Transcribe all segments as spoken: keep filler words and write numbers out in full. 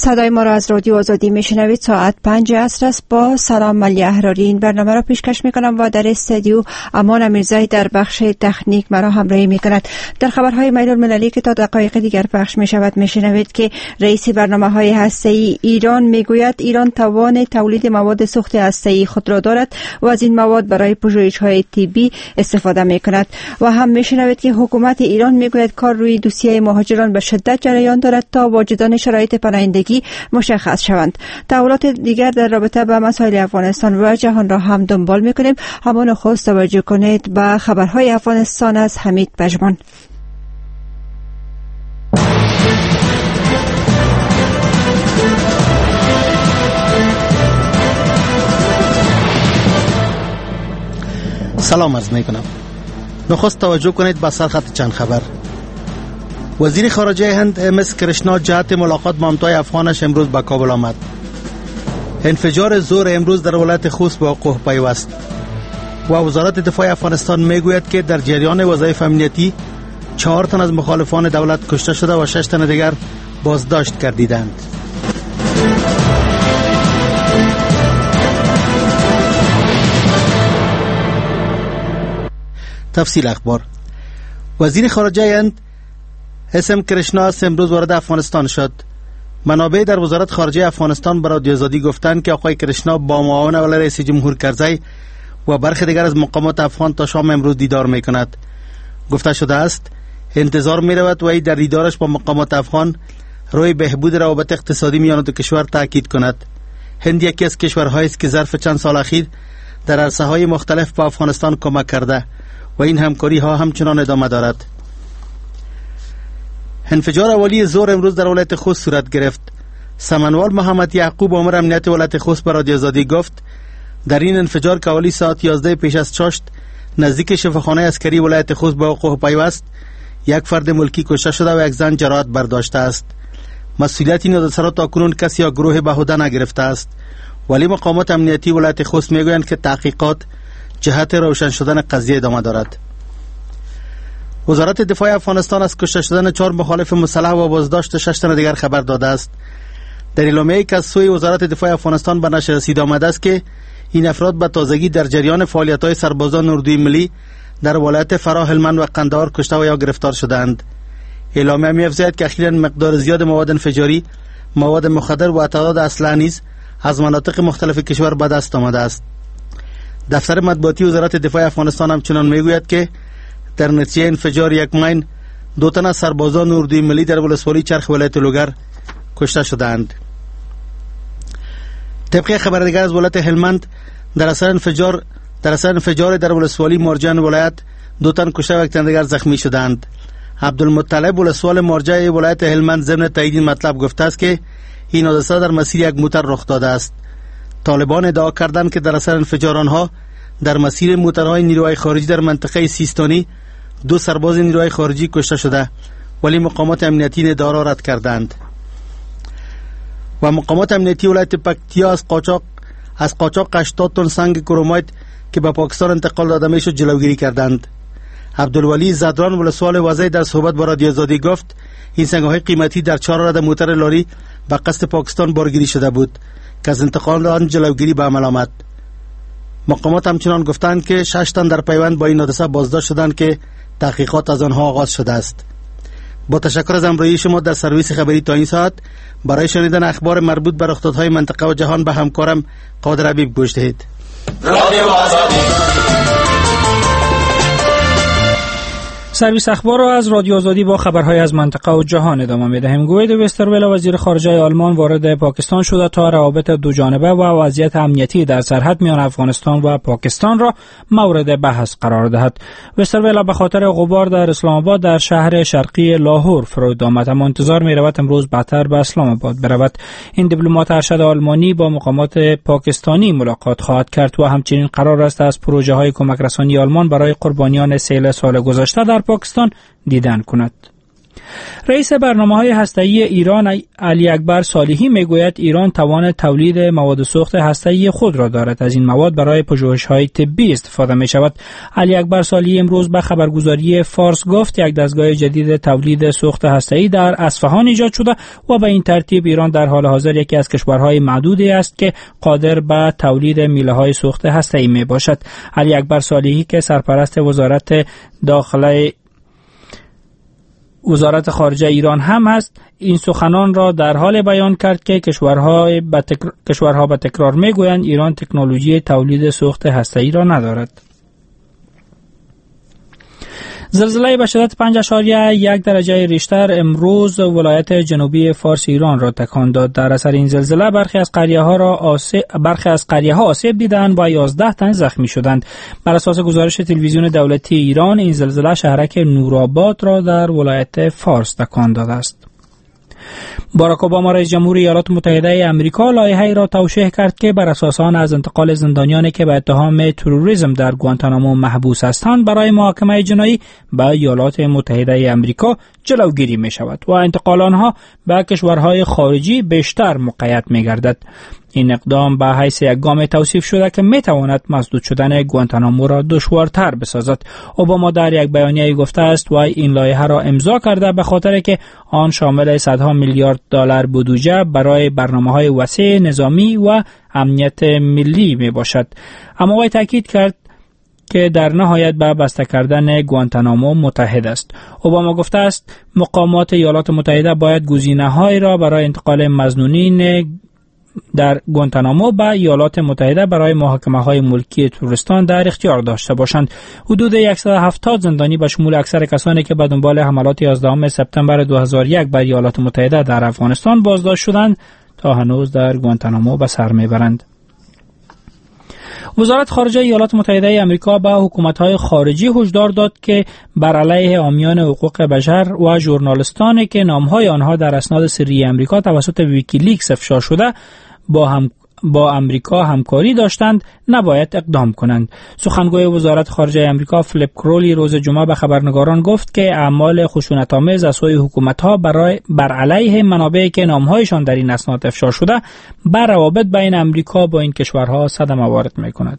صدای ما را از رادیو آزادی میشنوید. ساعت پنج عصر است. با سلام علی احراری این برنامه را پیشکش میکنم و در استودیو امان امیرزایی در بخش تکنیک مرا همراهی میکند. در خبرهای بین المللی که تا دقایق دیگر پخش میشود میشنوید که رئیس برنامه‌های هسته‌ای ایران میگوید ایران توان تولید مواد سوخت هسته‌ای خود را دارد و از این مواد برای پژوهش‌های طبی استفاده میکند. و هم میشنوید که حکومت ایران میگوید کار روی دوسیه مهاجران به شدت جریان دارد تا واجدان شرایط پناهندگی مشخص شوند. تحولات دیگر در رابطه با مسائل افغانستان و جهان را هم دنبال میکنیم. همان خواست توجه کنید به خبرهای افغانستان از حمید پژمان. سلام عرض میکنم. نخست توجه کنید به سرخط چند خبر. وزیر خارجه هند ام اس کرشنا جهت ملاقات با همتای افغانش امروز به کابل آمد. انفجار زور امروز در ولایت خوست به وقوع پیوست. و وزارت دفاع افغانستان میگوید که در جریان وظایف امنیتی چهار تن از مخالفان دولت کشته شده و شش تن دیگر بازداشت گردیدند. تفصیل اخبار. وزیر خارجه هند اس ام کرشنا امروز وارد افغانستان شد. منابع در وزارت خارجه افغانستان برای رادیو آزادی گفتند که آقای کرشنا با معاون اول رئیس جمهور کرزی و برخی دیگر از مقامات افغان تا شام امروز دیدار میکند. گفته شده است انتظار میرود و ای در دیدارش با مقامات افغان روی بهبود روابط اقتصادی میان دو کشور تاکید کند. هند یکی از کشورهایی است که ظرف چند سال اخیر در عرصه‌های مختلف به افغانستان کمک کرده و این همکاری ها همچنان ادامه دارد. انفجار اولیه زور امروز در ولایت خوست صورت گرفت. سمنوال محمد یعقوب امر امنیت ولایت خوست به رادیو آزادی گفت در این انفجار که اولی ساعت یازده پیش از چاشت نزدیک شفاخانه عسکری ولایت خوست به وقوع پیوست، یک فرد ملکی کشته شده و یک زن جراحت برداشته است. مسئولیت این حادثه را تاکنون کسی یا گروه به عهده نگرفته است، ولی مقامات امنیتی ولایت خوست میگویند که تحقیقات جهت روشن شدن قضیه ادامه دارد. وزارت دفاع افغانستان از کشته شدن چهار مخالف مسلح و بازداشت شش تن دیگر خبر داده است. در اعلامیه‌ای که از سوی وزارت دفاع افغانستان به نشر رسیده آمده است که این افراد به تازگی در جریان فعالیت‌های سربازان اردوی ملی در ولایت فرا، هلمند و قندهار کشته و یا گرفتار شدند. اعلامیه می‌افزاید که اخیراً مقدار زیاد مواد انفجاری، مواد مخدر و تعداد اسلحه نیز از مناطق مختلف کشور به دست آمده است. دفتر مطبوعاتی وزارت دفاع افغانستان همچنان میگوید که در نتیجه انفجار یک مین دو تن از سربازان اردوی ملی در ولسوالی چرخ ولایت لوگر کشته شدند. طبق خبر دیگر از ولایت هلمند در اثر انفجار در اثر انفجار در ولسوالی مارجان ولایت دو تن کشته و یک تن دیگر زخمی شدند. عبدالمطلب ولسوال مارجای ولایت هلمند ضمن تایید این مطلب گفته است که این حادثه در مسیر یک موتر رخ داده است. طالبان ادعا کردند که در اثر انفجار آنها در مسیر موترهای نیروهای خارجی در منطقه سیستانی دو سرباز نیروهای خارجی کشته شده، ولی مقامات امنیتی این ادعا را رد کردند. و مقامات امنیتی ولایت پکتیا از قاچاق از قاچاق هشتاد تن سنگ کرومایت که به پاکستان انتقال داده میشد جلوگیری کردند. عبدالولی زدران ولسوال وزیر در صحبت با رادیو آزادی گفت این سنگ‌های قیمتی در چهار رد موتر لاری به قصد پاکستان بارگیری شده بود که از انتقال آن جلوگیری به عمل آمد. مقامات همچنان گفتند که شش تن در پیوند با این حادثه بازداشت شدند که تحقیقات از آنها آغاز شده است. با تشکر از همراهی شما در سرویس خبری تا این ساعت. برای شنیدن اخبار مربوط به رخدادهای منطقه و جهان به همکارم قادر حبیب گوش دهید. رادیو آزادی. سرویس اخبار را از رادیو آزادی با خبرهای از منطقه و جهان ادامه می‌دهیم. گوید وسترول وزیر خارجه آلمان وارد پاکستان شده تا روابط دو جانبه و وضعیت امنیتی در سرحد میان افغانستان و پاکستان را مورد بحث قرار دهد. وسترول به خاطر غبار در اسلام آباد در شهر شرقی لاهور فرود آمد، اما انتظار می‌رود امروز بعدتر به اسلام آباد برود. این دیپلمات ارشد آلمانی با مقامات پاکستانی ملاقات خواهد کرد و همچنین قرار است از پروژه‌های کمک رسانی آلمان برای قربانیان سیل سال گذشته در پاکستان دیدن کند. رئیس برنامه‌های هسته‌ای ایران علی اکبر صالحی میگوید ایران توان تولید مواد سوخت هسته‌ای خود را دارد. از این مواد برای پژوهش‌های طبی استفاده می‌شود. علی اکبر صالحی امروز به خبرگزاری فارس گفت یک دستگاه جدید تولید سوخت هسته‌ای در اصفهان ایجاد شده و به این ترتیب ایران در حال حاضر یکی از کشورهای معدودی است که قادر به تولید میله‌های سوخت هسته‌ای میباشد. علی اکبر صالحی که سرپرست وزارت داخله وزارت خارجه ایران هم است، این سخنان را در حال بیان کرد که کشورها به تکرار, کشورها به تکرار میگویند ایران تکنولوژی تولید سوخت هسته‌ای را ندارد. زلزله به شدت پنج اشاریه یک درجه ریشتر امروز ولایت جنوبی فارس ایران را تکان داد. در اثر این زلزله برخی از قریه ها را آسیب برخی از قریه ها آسیب دیدند و یازده تن زخمی شدند. بر اساس گزارش تلویزیون دولتی ایران این زلزله شهرک نورآباد را در ولایت فارس تکان داده است. باراک اوباما رئیس جمهور ایالات متحده آمریکا لایحه‌ای را توشیح کرد که بر اساس آن از انتقال زندانیانی که به اتهام تروریسم در گوانتانامو محبوس هستند برای محاکمه جنایی به ایالات متحده آمریکا جلوگیری می شود و انتقال آنها به کشورهای خارجی بیشتر مقید می گردد. این اقدام به حیث یک گام توصیف شده که می تواند مسدود شدن گوانتانامو را دشوارتر بسازد. اوباما در یک بیانیه گفته است و این لایحه را امضا کرده به خاطر که آن شامل صدها میلیارد دلار بودجه برای برنامه‌های وسیع نظامی و امنیت ملی می باشد. اما وی تاکید کرد که در نهایت به بسته کردن گوانتانامو متحد است. اوباما گفته است مقامات ایالات متحده باید گزینه‌هایی را برای انتقال مظنونین در گوانتانامو به ایالات متحده برای محاکمه‌های ملکی تروریستان در اختیار داشته باشند. حدود صد و هفتاد زندانی به شمول اکثر کسانی که به دنبال حملات یازدهم سپتامبر دو هزار و یک بر ایالات متحده در افغانستان بازداشت شدند تا هنوز در گوانتانامو به سر میبرند. وزارت خارجه ایالات متحده آمریکا به حکومت‌های خارجی هشدار داد که بر علیه حامیان حقوق بشر و ژورنالیستانی که نام‌های آنها در اسناد سری آمریکا توسط ویکیلیکس افشا شده با هم با امریکا همکاری داشتند نباید اقدام کنند. سخنگوی وزارت خارجه آمریکا فلیپ کرولی روز جمعه به خبرنگاران گفت که اعمال خشونت‌آمیز از سوی حکومت‌ها برای بر علیه منابعی که نام‌هایشان در این اسناد افشا شده بر روابط بین امریکا با این کشورها صدمه وارد می‌کند.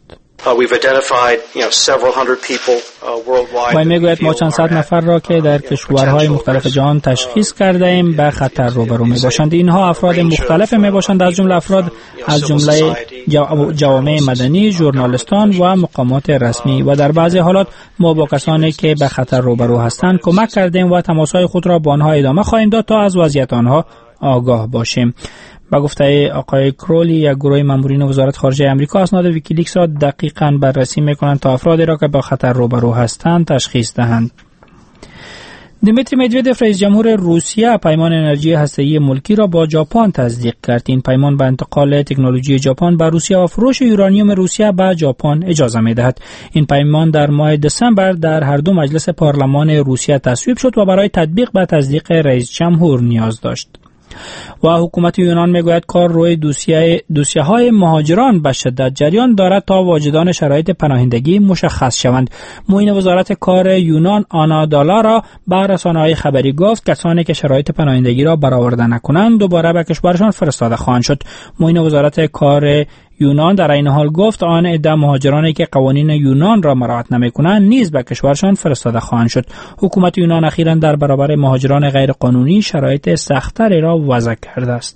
و میگوید ما چند صد نفر را که در کشورهای مختلف جهان تشخیص کرده ایم به خطر روبرو می باشند. اینها افراد مختلف می باشند، از جمله افراد از جمله جوامع مدنی، ژورنالیستان و مقامات رسمی، و در بعضی حالات ما با کسانی که به خطر روبرو هستند کمک کردیم و تماسهای خود را با آنها ادامه خواهیم داد تا از وضعیت آنها آگاه باشیم. با گفته آقای کرولی، یک گروه مامورین وزارت خارجه آمریکا اسناد ویکیلیکس را دقیقاً بررسی می‌کنند تا افرادی را که با خطر روبرو هستند تشخیص دهند. دیمیتری مدودوف رئیس جمهور روسیه پیمان انرژی هسته‌ای ملکی را با ژاپن تصدیق کرد. این پیمان به انتقال تکنولوژی ژاپن به روسیه و فروش یورانیوم روسیه به ژاپن اجازه می‌دهد. این پیمان در ماه دسامبر در هر دو مجلس پارلمان روسیه تصویب شد و برای تطبیق به تصدیق رئیس جمهور نیاز داشت. و حکومت یونان میگوید کار روی دوسیه دوسیه های مهاجران به شدت جریان دارد تا واجدان شرایط پناهندگی مشخص شوند. معین وزارت کار یونان آنا دالارا به رسانه‌های خبری گفت کسانی که شرایط پناهندگی را برآورده نکنند دوباره به کشورشان فرستاده خواهند شد. معین وزارت کار یونان در این حال گفت آن عده مهاجرانی که قوانین یونان را مراعات نمی‌کنند نیز به کشورشان فرستاده خواهند شد. حکومت یونان اخیراً در برابر مهاجران غیرقانونی شرایط سخت‌تری را وضع کرده است.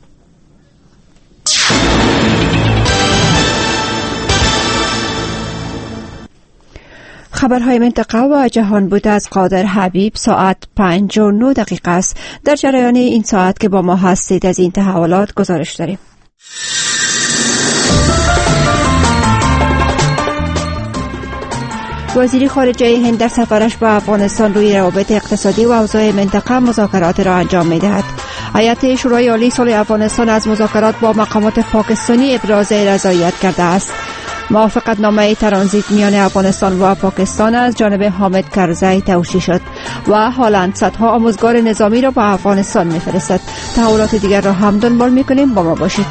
خبرهای منطقه و جهان بوده از قادر حبیب ساعت پنج و نه دقیقه است. در جریان این ساعت که با ما هستید از این تحولات گزارش داریم. وزیر خارجه هند در سفرش به افغانستان روی روابط اقتصادی و اوضاع منطقه مذاکرات را انجام می‌دهد. هیئت شورای عالی صلح افغانستان از مذاکرات با مقامات پاکستانی ابراز رضایت کرده است. موافقتنامه ترانزیت میان افغانستان و پاکستان از جانب حامد کرزی توشیح شد و حالا صدها آموزگار نظامی را به افغانستان می‌فرستد. تحولات دیگر را هم دنبال می‌کنیم، با ما باشید.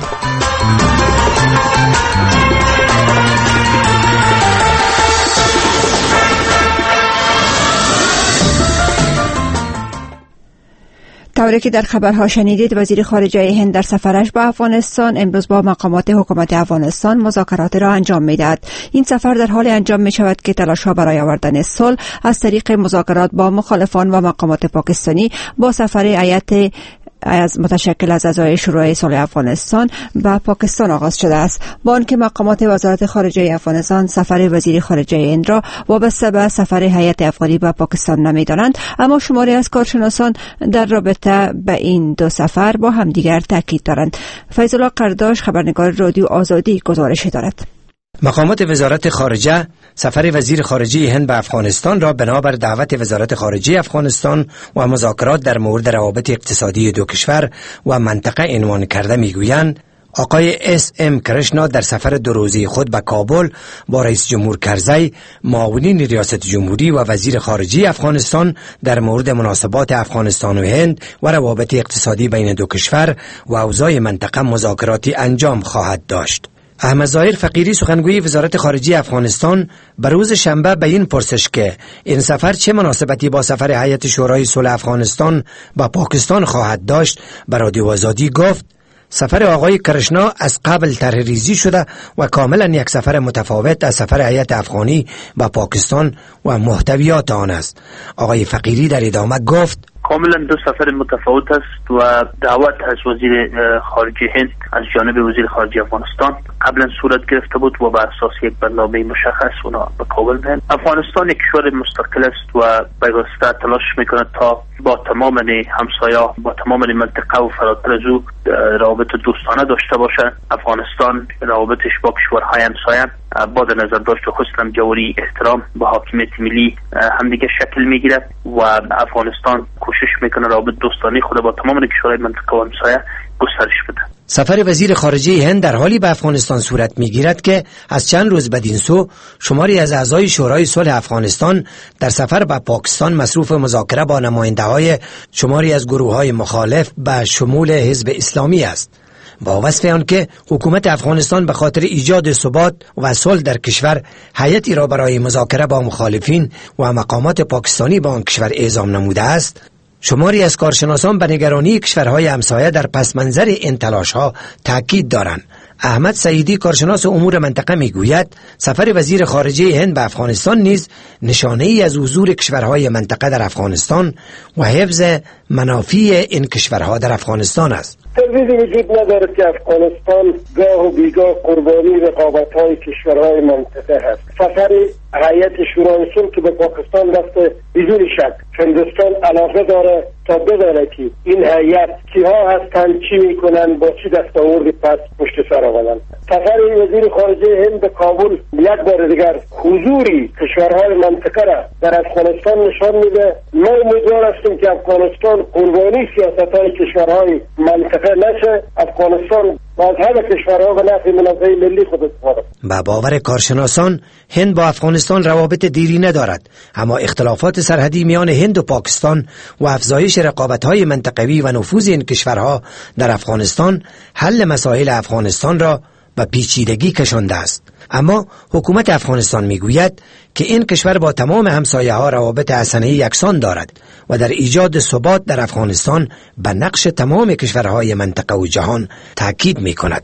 همونطوری که در خبرها شنیدید، وزیر خارجه هند در سفرش به افغانستان امروز با مقامات حکومت افغانستان مذاکرات را انجام می‌دهد. این سفر در حال انجام می‌شود که تلاش‌ها برای آوردن صلح از طریق مذاکرات با مخالفان و مقامات پاکستانی با سفر هیئت از متشکل از اعضای شورای صلح افغانستان به پاکستان آغاز شده است، با آنکه مقامات وزارت خارجه افغانستان سفر وزیر خارجه هند را وابسته به سفر هیئت افغانی به پاکستان نمی‌دانند، اما شماری از کارشناسان در رابطه به این دو سفر با همدیگر تاکید دارند. فیض الله قرداش، خبرنگار رادیو آزادی، گزارش دارد. مقامات وزارت خارجه سفر وزیر خارجه هند به افغانستان را بنابر دعوت وزارت خارجه افغانستان و مذاکرات در مورد روابط اقتصادی دو کشور و منطقه عنوان کرده میگویند. آقای اس ام کرشنا در سفر دو روزه خود به کابل با رئیس جمهور کرزی، معاونین ریاست جمهوری و وزیر خارجه افغانستان در مورد مناسبات افغانستان و هند و روابط اقتصادی بین دو کشور و اوضاع منطقه مذاکراتی انجام خواهد داشت. احمد ظاهر فقیری، سخنگوی وزارت خارجه افغانستان، به روز شنبه به این پرسش که این سفر چه مناسبتی با سفر هیئت شورای صلح افغانستان به پاکستان خواهد داشت، به رادیو آزادی گفت سفر آقای کرشنا از قبل طرح‌ریزی شده و کاملا یک سفر متفاوت از سفر هیئت افغانی به پاکستان و محتویات آن است. آقای فقیری در ادامه گفت کاملا دو سفر متفاوت است و دعوت از وزیر خارجه هند از جانب وزیر خارجه افغانستان قبلا صورت گرفته بود و بر اساس یک برنامه مشخص اونا به کابل میان. افغانستان یک کشور مستقل است و پیوسته تلاش میکنه تا با تمام همسایا با تمام منطقه و فراتر از او روابط دوستانه داشته باشه. افغانستان روابطش با کشورهای همسایه با در نظر داشت و خصوصا جوری احترام با حاکمیت ملی همدیگه شکل میگیره و افغانستان کوشش میکنه روابط دوستانه خود با تمام کشورهای منطقه و همسایه گسترش بده. سفر وزیر خارجه هند در حالی به افغانستان صورت میگیرد که از چند روز بدین سو شماری از اعضای شورای صلح افغانستان در سفر به پاکستان مصروف مذاکره با نماینده‌های شماری از گروه‌های مخالف به شمول حزب اسلامی است. با وصف آنکه حکومت افغانستان به خاطر ایجاد ثبات و صلح در کشور هیئتی را برای مذاکره با مخالفین و مقامات پاکستانی با آن کشور اعزام نموده است، شماری از کارشناسان به نگرانی کشورهای همسایه در پس منظر این تلاش‌ها تاکید دارند. احمد سعیدی، کارشناس امور منطقه، میگوید سفر وزیر خارجه هند به افغانستان نیز نشانه ای از حضور کشورهای منطقه در افغانستان و حفظ منافع این کشورها در افغانستان است. تردیدی وجود ندارد که افغانستان گاه و بیگاه قربانی رقابت‌های کشورهای منطقه هست. سفر هیئت شورای صلح که به پاکستان رفته بدون شک هندوستان علاقه داره تا بداند که این هیئت کیها هستند، چی میکنن، با چی دستاوردی پس پشت سر آمدن. سفر وزیر خارجه هند به کابل یک بار دیگر حضوری کشورهای منطقه را در افغانستان نشان میده. ما امیدوار هستیم که افغانستان قربانی سیاست‌های کشورهای منطقه نشه. افغانستان باز همه کشورها به نفع منافع ملی خود استفاده. با باور کارشناسان هند با افغانستان روابط دیرینه دارد، اما اختلافات سرحدی میان هند و پاکستان و افزایش رقابت‌های منطقوی و نفوذ این کشورها در افغانستان حل مسائل افغانستان را به پیچیدگی کشانده است. اما حکومت افغانستان میگوید که این کشور با تمام همسایه ها روابط حسنه یکسان دارد و در ایجاد ثبات در افغانستان به نقش تمام کشورهای منطقه و جهان تاکید میکند.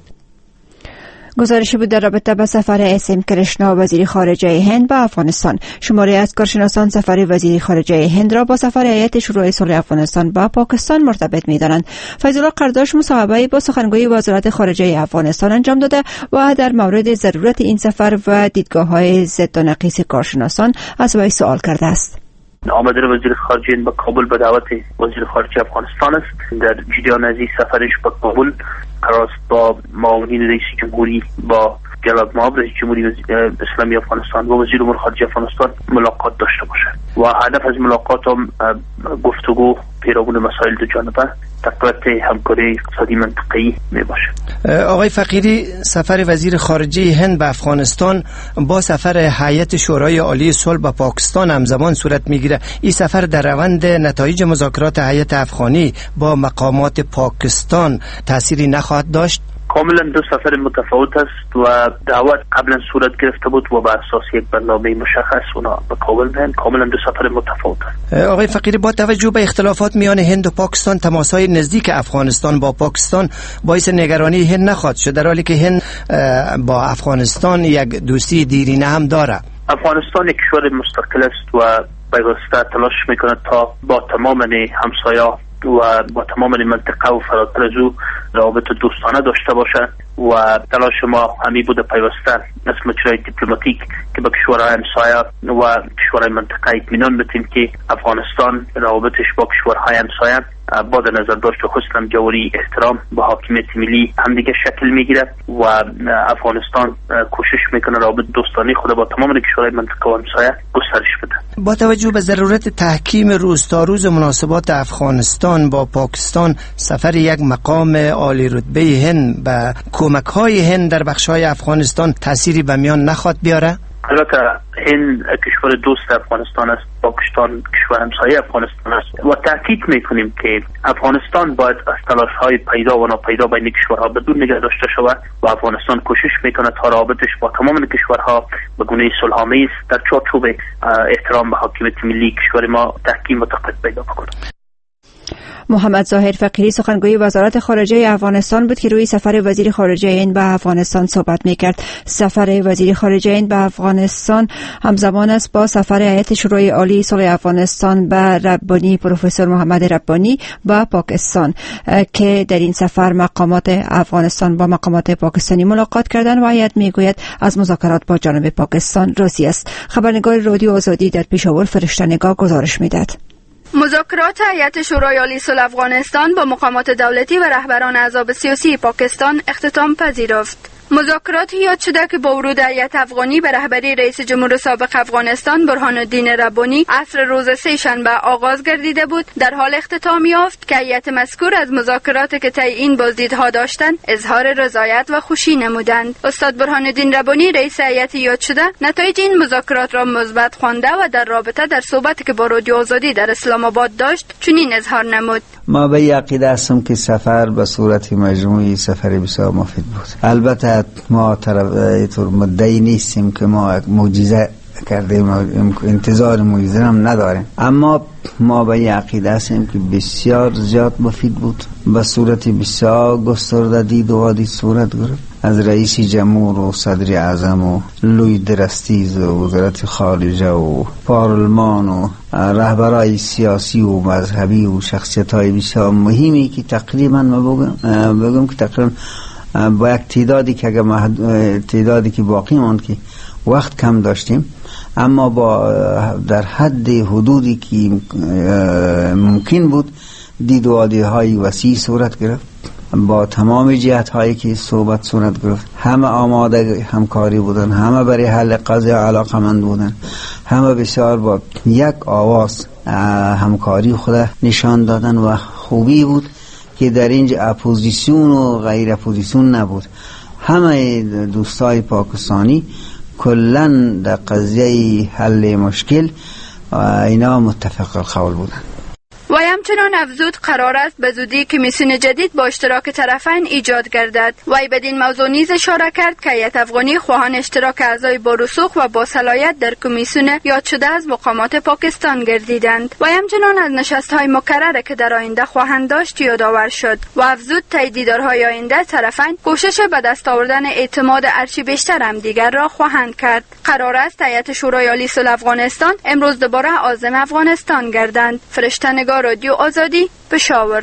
گزارشی بود در رابطه با سفر اس ام کرشنا وزیر خارجه هند به افغانستان. شماری از کارشناسان سفر وزیر خارجه هند را با سفر هیئت شورای صلح افغانستان به پاکستان مرتبط می‌دانند. فیض الله قرداش مصاحبه‌ای با سخنگوی وزارت خارجه افغانستان انجام داده و در مورد ضرورت این سفر و دیدگاه‌های ضد و نقیض کارشناسان از وی سوال کرده است. آمدن وزیر خارجه به کابل به دعوت وزیر خارجه افغانستان است. در جریان از این سفرش به کابل قرار است با معاونین رئیس جمهوری، با جلال مآب رئیس جمهوری اسلامی افغانستان و وزیر امور خارجه افغانستان ملاقات داشته باشد و هدف از ملاقات هم گفتگو پیرامون مسائل دو جانبه تقویت همکاری اقتصادی منطقه‌ای می باشد. آقای فقیری، سفر وزیر خارجه هند به افغانستان با سفر هیئت شورای عالی صلح به پاکستان همزمان صورت میگیره. این سفر در روند نتایج مذاکرات هیئت افغانی با مقامات پاکستان تأثیری نخواهد داشت؟ کاملا دو سفر متفاوت است و دعوت قبلا صورت گرفته بود و بر اساس یک برنامه مشخص اونا به کابل میان. کاملا دو سفر متفاوت است. آقای فقیری، با توجه به اختلافات میان هند و پاکستان، تماس‌های نزدیک افغانستان با پاکستان باعث نگرانی هند نخواهد شد، در حالی که هند با افغانستان یک دوستی دیرینه هم داره؟ افغانستان یک کشور مستقل است و پیوسته تلاش میکنه تا با تمام همسایا و با تمام منطقه و فراتر از او روابط دوستانه داشته باشه و تلاش ما همی بوده پیوسته از مجرای دیپلماتیک که با کشورهای همسایه و کشورهای منطقه اطمینان بدیم که افغانستان روابطش با کشورهای همسایه با در نظر داشت و حسن جواری احترام با حاکمیت ملی هم دیگه شکل میگیره و افغانستان کوشش میکنه روابط دوستانه خود با تمام کشورهای منطقه و همسایه گسترش بده. با توجه به ضرورت تحکیم روز تا روز مناسبات افغانستان با پاکستان، سفر یک مقام عالی رتبه هند به کمک‌های هند در بخش‌های افغانستان تأثیری به میان نخواهد بیاره؟ البته هند کشور دوست افغانستان است، پاکستان کشور همسایه افغانستان است و تاکید میکنیم که افغانستان باید از تلاش‌های پیدا و ناپیدا بین کشورها بدون نگه داشته شود و افغانستان کوشش میکنه تا روابطش با تمام کشورها به گونه صلح‌آمیز در چارچوب احترام به حاکمیت ملی کشور ما تحکیم و تقویت پیدا بکنه. محمد ظاهر فقیری سخنگوی وزارت خارجه افغانستان بود که روی سفر وزیر خارجه هند به افغانستان صحبت می‌کرد. سفر وزیر خارجه هند به افغانستان همزمان است با سفر هیئت شورای عالی صلح افغانستان به ربانی پروفسور محمد ربانی به پاکستان که در این سفر مقامات افغانستان با مقامات پاکستانی ملاقات کردند و هیئت میگوید از مذاکرات با جانب پاکستان راضی است. خبرنگار رادیو آزادی در پشاور فرشته‌نگار گزارش می‌دهد. مذاکرات هیئت شورای عالی صلح افغانستان با مقامات دولتی و رهبران احزاب سیاسی پاکستان اختتام پذیرفت. مذاکرات یاد شده که با ورود هیئت افغانی به رهبری رئیس جمهور سابق افغانستان برهان الدین ربانی عصر روز سه شنبه آغاز گردیده بود، در حال اختتام یافت که هیئت مذکور از مذاکرات که طی این بازدیدها داشتند اظهار رضایت و خوشی نمودند. استاد برهان الدین ربانی رئیس هیئت یاد شده نتایج این مذاکرات را مثبت خوانده و در رابطه در صحبتی که با رادیو آزادی در اسلام آباد داشت چنین اظهار نمود: ما به عقیده هستم که سفر به صورت مجموعی سفر بسیار مفید بود. البته ما طرف اینطور مدعی نیستیم که ما معجزه کردیم، انتظار معجزه هم نداریم، اما ما به عقیده هستیم که بسیار زیاد مفید بود. به صورت بسیار گسترده دید و دید صورت گرفت. از رئیس جمهور و صدر اعظم و لوی درستیز و وزارت خارجه و پارلمان و رهبرای سیاسی و مذهبی و شخصیت‌های بسیار مهمی که تقریبا ما بگم, بگم که تقریبا با یک تعدادی که اگر تعدادی که باقی ماند که وقت کم داشتیم، اما با در حد حدودی که ممکن بود دید و آدیهای وسیع صورت گرفت. با تمام جهت هایی که صحبت صورت گرفت، همه آماده همکاری بودن، همه برای حل قضیه علاقمند بودن، همه بسیار با یک آواز همکاری خود نشان دادن و خوبی بود که در اینجا اپوزیسیون و غیر اپوزیسیون نبود. همه دوستای پاکستانی کلن در قضیه حل مشکل اینا متفق القول بودن. و همچنان افزود قرار است به زودی کمیسیون جدید با اشتراک طرفین ایجاد گردد. وی بدین موضوع نیز اشاره کرد که هیئت افغانی خواهان اشتراک اعضای با رسوخ و با صلاحیت در کمیسیون یاد شده از مقامات پاکستان گردیدند. و همچنان از نشست‌های مکرره که در آینده خواهند داشت یادآور شد و افزود طی دیدارهای آینده طرفین کوشش به دست آوردن اعتماد ارچی بیشتر هم دیگر را خواهند کرد. قرار است هیئت شورای عالی صلح افغانستان امروز دوباره عازم افغانستان گردند. فرشته‌نگار رادیو آزادی پشاور.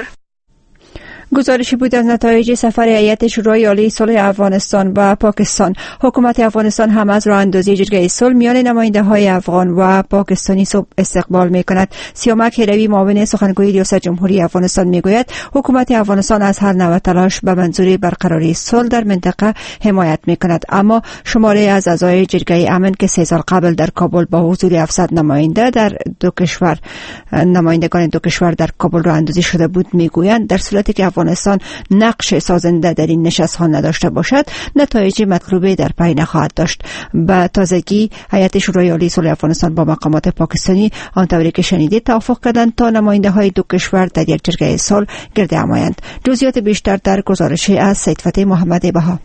گزارشی بود از نتایج سفر هیئت شورای عالی صلح افغانستان و پاکستان. حکومت افغانستان هم از راه اندازی جرگه صلح میان نماینده‌های افغان و پاکستانی استقبال می‌کند. سیامک هروی معاون سخنگوی ریاست جمهوری افغانستان میگوید حکومت افغانستان از هر نوع تلاش به منظور برقراری صلح در منطقه حمایت می‌کند، اما شماره از اعضای جرگه امن که سه سال قبل در کابل با حضور هفتصد نماینده در دو کشور نمایندگان دو کشور در کابل راه اندازی شده بود میگویند در صورتی که افغانستان افغانستان نقش سازنده در این نشست ها نداشته باشد، نتایج مطلوبه در پی نخواهد داشت. به تازگی هیئت شورای عالی صلح افغانستان با مقامات پاکستانی آنطوری که شنیدید توافق کردند تا نماینده های دو کشور در یک جرگه صلح گرد هم آیند. جزئیات بیشتر در گزارشی از سید فتح محمد بها.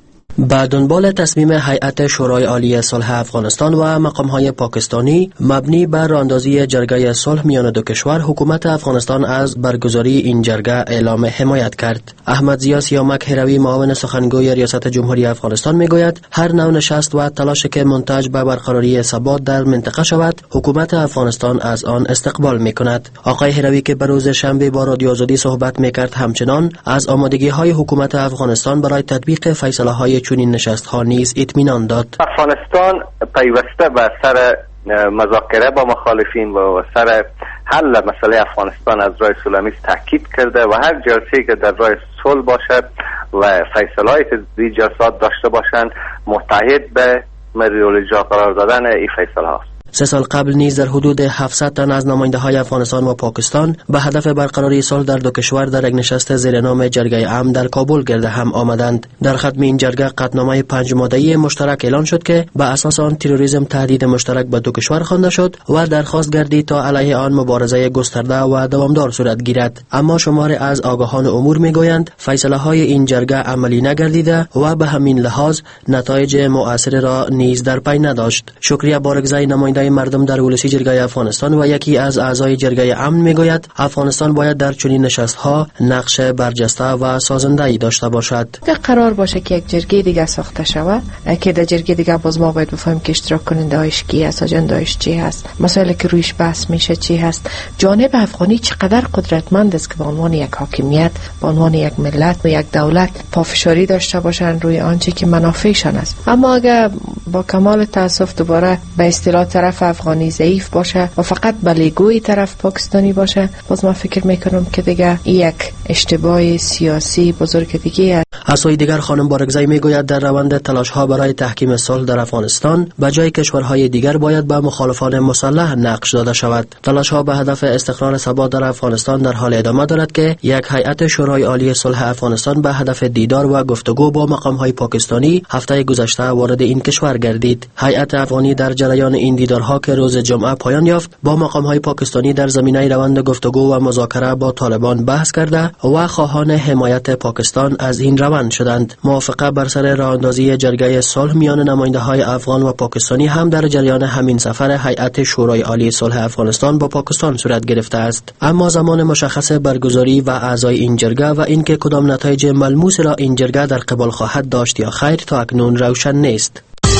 به دنبال تصمیم هیئت شورای عالی صلح افغانستان و مقام‌های پاکستانی مبنی بر راهاندازی جرگه صلح میان دو کشور، حکومت افغانستان از برگزاری این جرگه اعلام حمایت کرد. احمد ضیا سیامک هروی، معاون سخنگوی ریاست جمهوری افغانستان، میگوید هر نوع نشست و تلاش که منتج به برقراری ثبات در منطقه شود، حکومت افغانستان از آن استقبال میکند. آقای هروی که به روز شنبه با رادیو آزادی صحبت میکرد، همچنان از آمادگی‌های حکومت افغانستان برای تطبیق فیصله‌های چنین نشست‌ها نیز اطمینان داد. افغانستان پیوسته به سر مذاکره با مخالفین و سر حل مسئله افغانستان از راه صلح تاکید کرده و هر جلسه‌ای که در راه صلح باشد و فیصله‌ای که این جلسات داشته باشند متحد به مریولوژا قرار دادن این فیصله هاست. سه سال قبل نیز در حدود هفتصد تن از نماینده‌های افغانستان و پاکستان به هدف برقراری صلح در دو کشور در یک نشست زیر نام جرگه امن در کابل گرد هم آمدند. در ختم این جرگه قطعنامه پنج ماده‌ای مشترک اعلان شد که به اساس آن تروریسم تهدید مشترک به دو کشور خوانده شد و درخواست گردید تا علیه آن مبارزه گسترده و دوامدار صورت گیرد. اما شماری از آگاهان امور میگویند فیصله‌های این جرگه عملی نگردیده و به همین لحاظ نتایج مؤثر را نیز در پی نداشت. شکریه بارگزای نماینده مردم در ولسی جرگه افغانستان و یکی از اعضای جرگه امن میگوید افغانستان باید در چنین نشست‌ها نقش برجسته و سازنده‌ای داشته باشد. اگر قرار باشه که یک جرگه دیگه ساخته شود که در جرگه دیگه باز ما باید بفهمیم که اشتراک کننده هاش کی است، اجنده‌اش چی هست، مسائلی که رویش بحث میشه چی هست، جانب افغانی چقدر قدرتمند است که به عنوان یک حاکمیت، به عنوان یک ملت و یک دولت پافشاری داشته باشن روی آنچه که منافعشان است. اما اگر با کمال تاسف دوباره به اصطلاح طرف افغانی ضعیف باشه و فقط بلیگوی طرف پاکستانی باشه، باز ما فکر میکنم که دیگه یک اشتباه سیاسی بزرگ دیگه است. از سوی دیگر خانم بارگزای میگوید در روند تلاش ها برای تحکیم صلح در افغانستان به جای کشورهای دیگر باید به مخالفان مسلح نقش داده شود. تلاش ها به هدف استقرار ثبات در افغانستان در حال ادامه دارد که یک هیئت شورای عالی صلح افغانستان به هدف دیدار و گفتگو با مقام های پاکستانی هفته گذشته وارد این کشور گردید. هیئت افغانی در جریان این دیدارها که روز جمعه پایان یافت با مقام های پاکستانی در زمینه روند گفتگو و مذاکره با طالبان بحث کرده و خواهان حمایت پاکستان از این روند شدند. موافقه بر سر راهاندازی جرگه صلح میان نماینده‌های افغان و پاکستانی هم در جریان همین سفر هیئت شورای عالی صلح افغانستان با پاکستان صورت گرفته است. اما زمان مشخص برگزاری و اعضای این جرگه و اینکه کدام نتایج ملموس را این جرگه در قبال خواهد داشت یا خیر تا اکنون روشن نیست.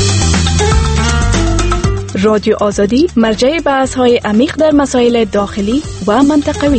رادیو آزادی، مرجع بحث‌های عمیق در مسائل داخلی و منطقوی.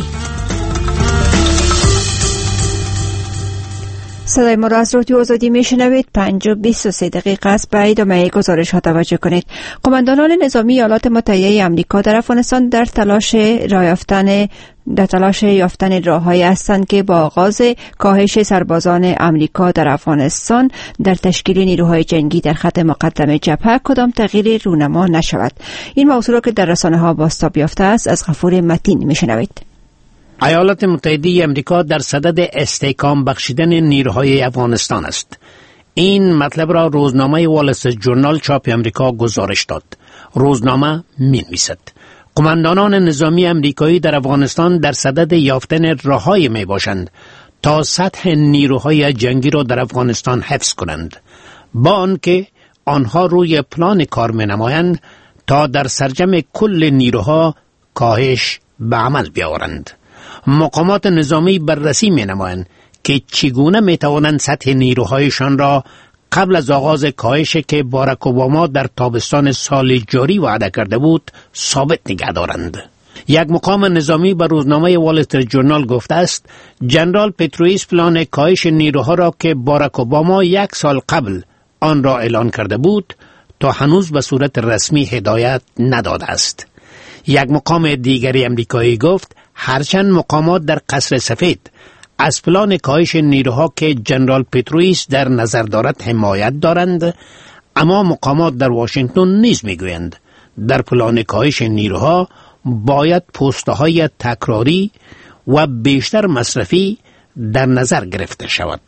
صدای ما را از رادیو آزادی میشنوید. پنج و بیست و سه دقیقه است. به ادامه گزارش ها توجه کنید. قماندانان نظامی ایالات متحده آمریکا در افغانستان در تلاش راه یافتن در تلاش یافتن راه‌هایی هستند که با آغاز کاهش سربازان آمریکا در افغانستان در تشکیل نیروهای جنگی در خط مقدم جبهه کدام تغییر رونما نشود. این موضوع را که در رسانه‌ها بازتاب یافته است از غفور متین میشنوید. ایالات متحده آمریکا در صدد استحکام بخشیدن نیروهای افغانستان است. این مطلب را روزنامه وال استریت جورنال چاپ آمریکا گزارش داد. روزنامه می‌نویسد قماندانان نظامی آمریکایی در افغانستان در صدد یافتن راه‌هایی میباشند تا سطح نیروهای جنگی را در افغانستان حفظ کنند، با آنکه آنها روی پلان کار می‌نمایند تا در سرجم کل نیروها کاهش به عمل بیاورند. مقامات نظامی بررسی می‌نمایند که چگونه می‌توانند سطح نیروهایشان را قبل از آغاز کاهش که باراک اوباما در تابستان سال جاری وعده کرده بود ثابت نگه دارند. یک مقام نظامی به روزنامه وال استریت جورنال گفته است جنرال پترویس پلان کاهش نیروها را که باراک اوباما یک سال قبل آن را اعلان کرده بود تا هنوز به صورت رسمی هدایت نداده است. یک مقام دیگری امریکایی گفت هرچند مقامات در قصر سفید از پلان کاهش نیروها که جنرال پترویس در نظر دارد حمایت دارند، اما مقامات در واشنگتن نیز میگویند در پلان کاهش نیروها باید پست‌های تکراری و بیشتر مصرفی در نظر گرفته شود،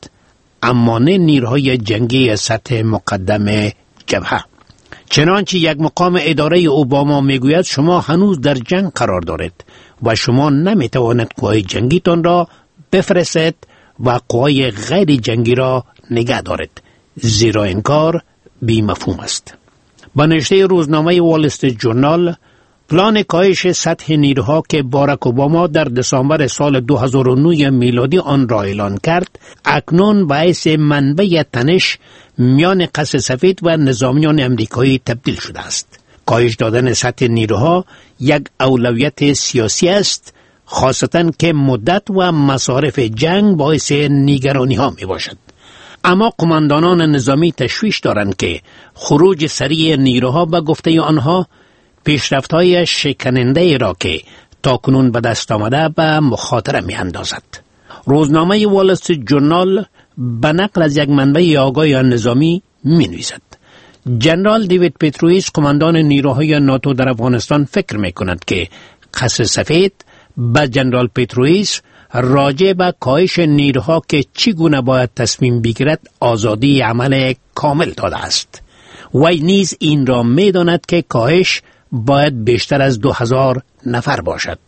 اما نه نیروهای جنگی سطح مقدم جبهه. چنانچه یک مقام اداره اوباما میگوید شما هنوز در جنگ قرار دارید و شما نمیتوانید قوای جنگیتان را بفرستید و قوای غیر جنگی را نگه دارید، زیرا این کار بی مفهوم است. با نشریه روزنامه وال استریت جورنال، پلان کاهش سطح نیروها که باراک اوباما در دسامبر سال دو هزار و نه میلادی آن را اعلان کرد، اکنون باعث منبع تنش میان قصر سفید و نظامیان امریکایی تبدیل شده است. کاهش دادن سطح نیروها یک اولویت سیاسی است، خاصتاً که مدت و مصارف جنگ باعث نگرانی ها می باشد. اما قماندانان نظامی تشویش دارند که خروج سریع نیروها به گفته آنها پیشرفت‌های شکننده را که تاکنون به دست آمده به مخاطره می اندازد. روزنامه وال استریت جورنال به نقل از یک منبع آگاه نظامی می نویسد جنرال دیوید پترویس، قماندان نیروهای ناتو در افغانستان، فکر می کند که قصر سفید به جنرال پترویس راجع به کاهش نیروها که چگونه باید تصمیم بگیرد آزادی عمل کامل داده است. وی نیز این را می داند که کاهش باید بیشتر از دو هزار نفر باشد.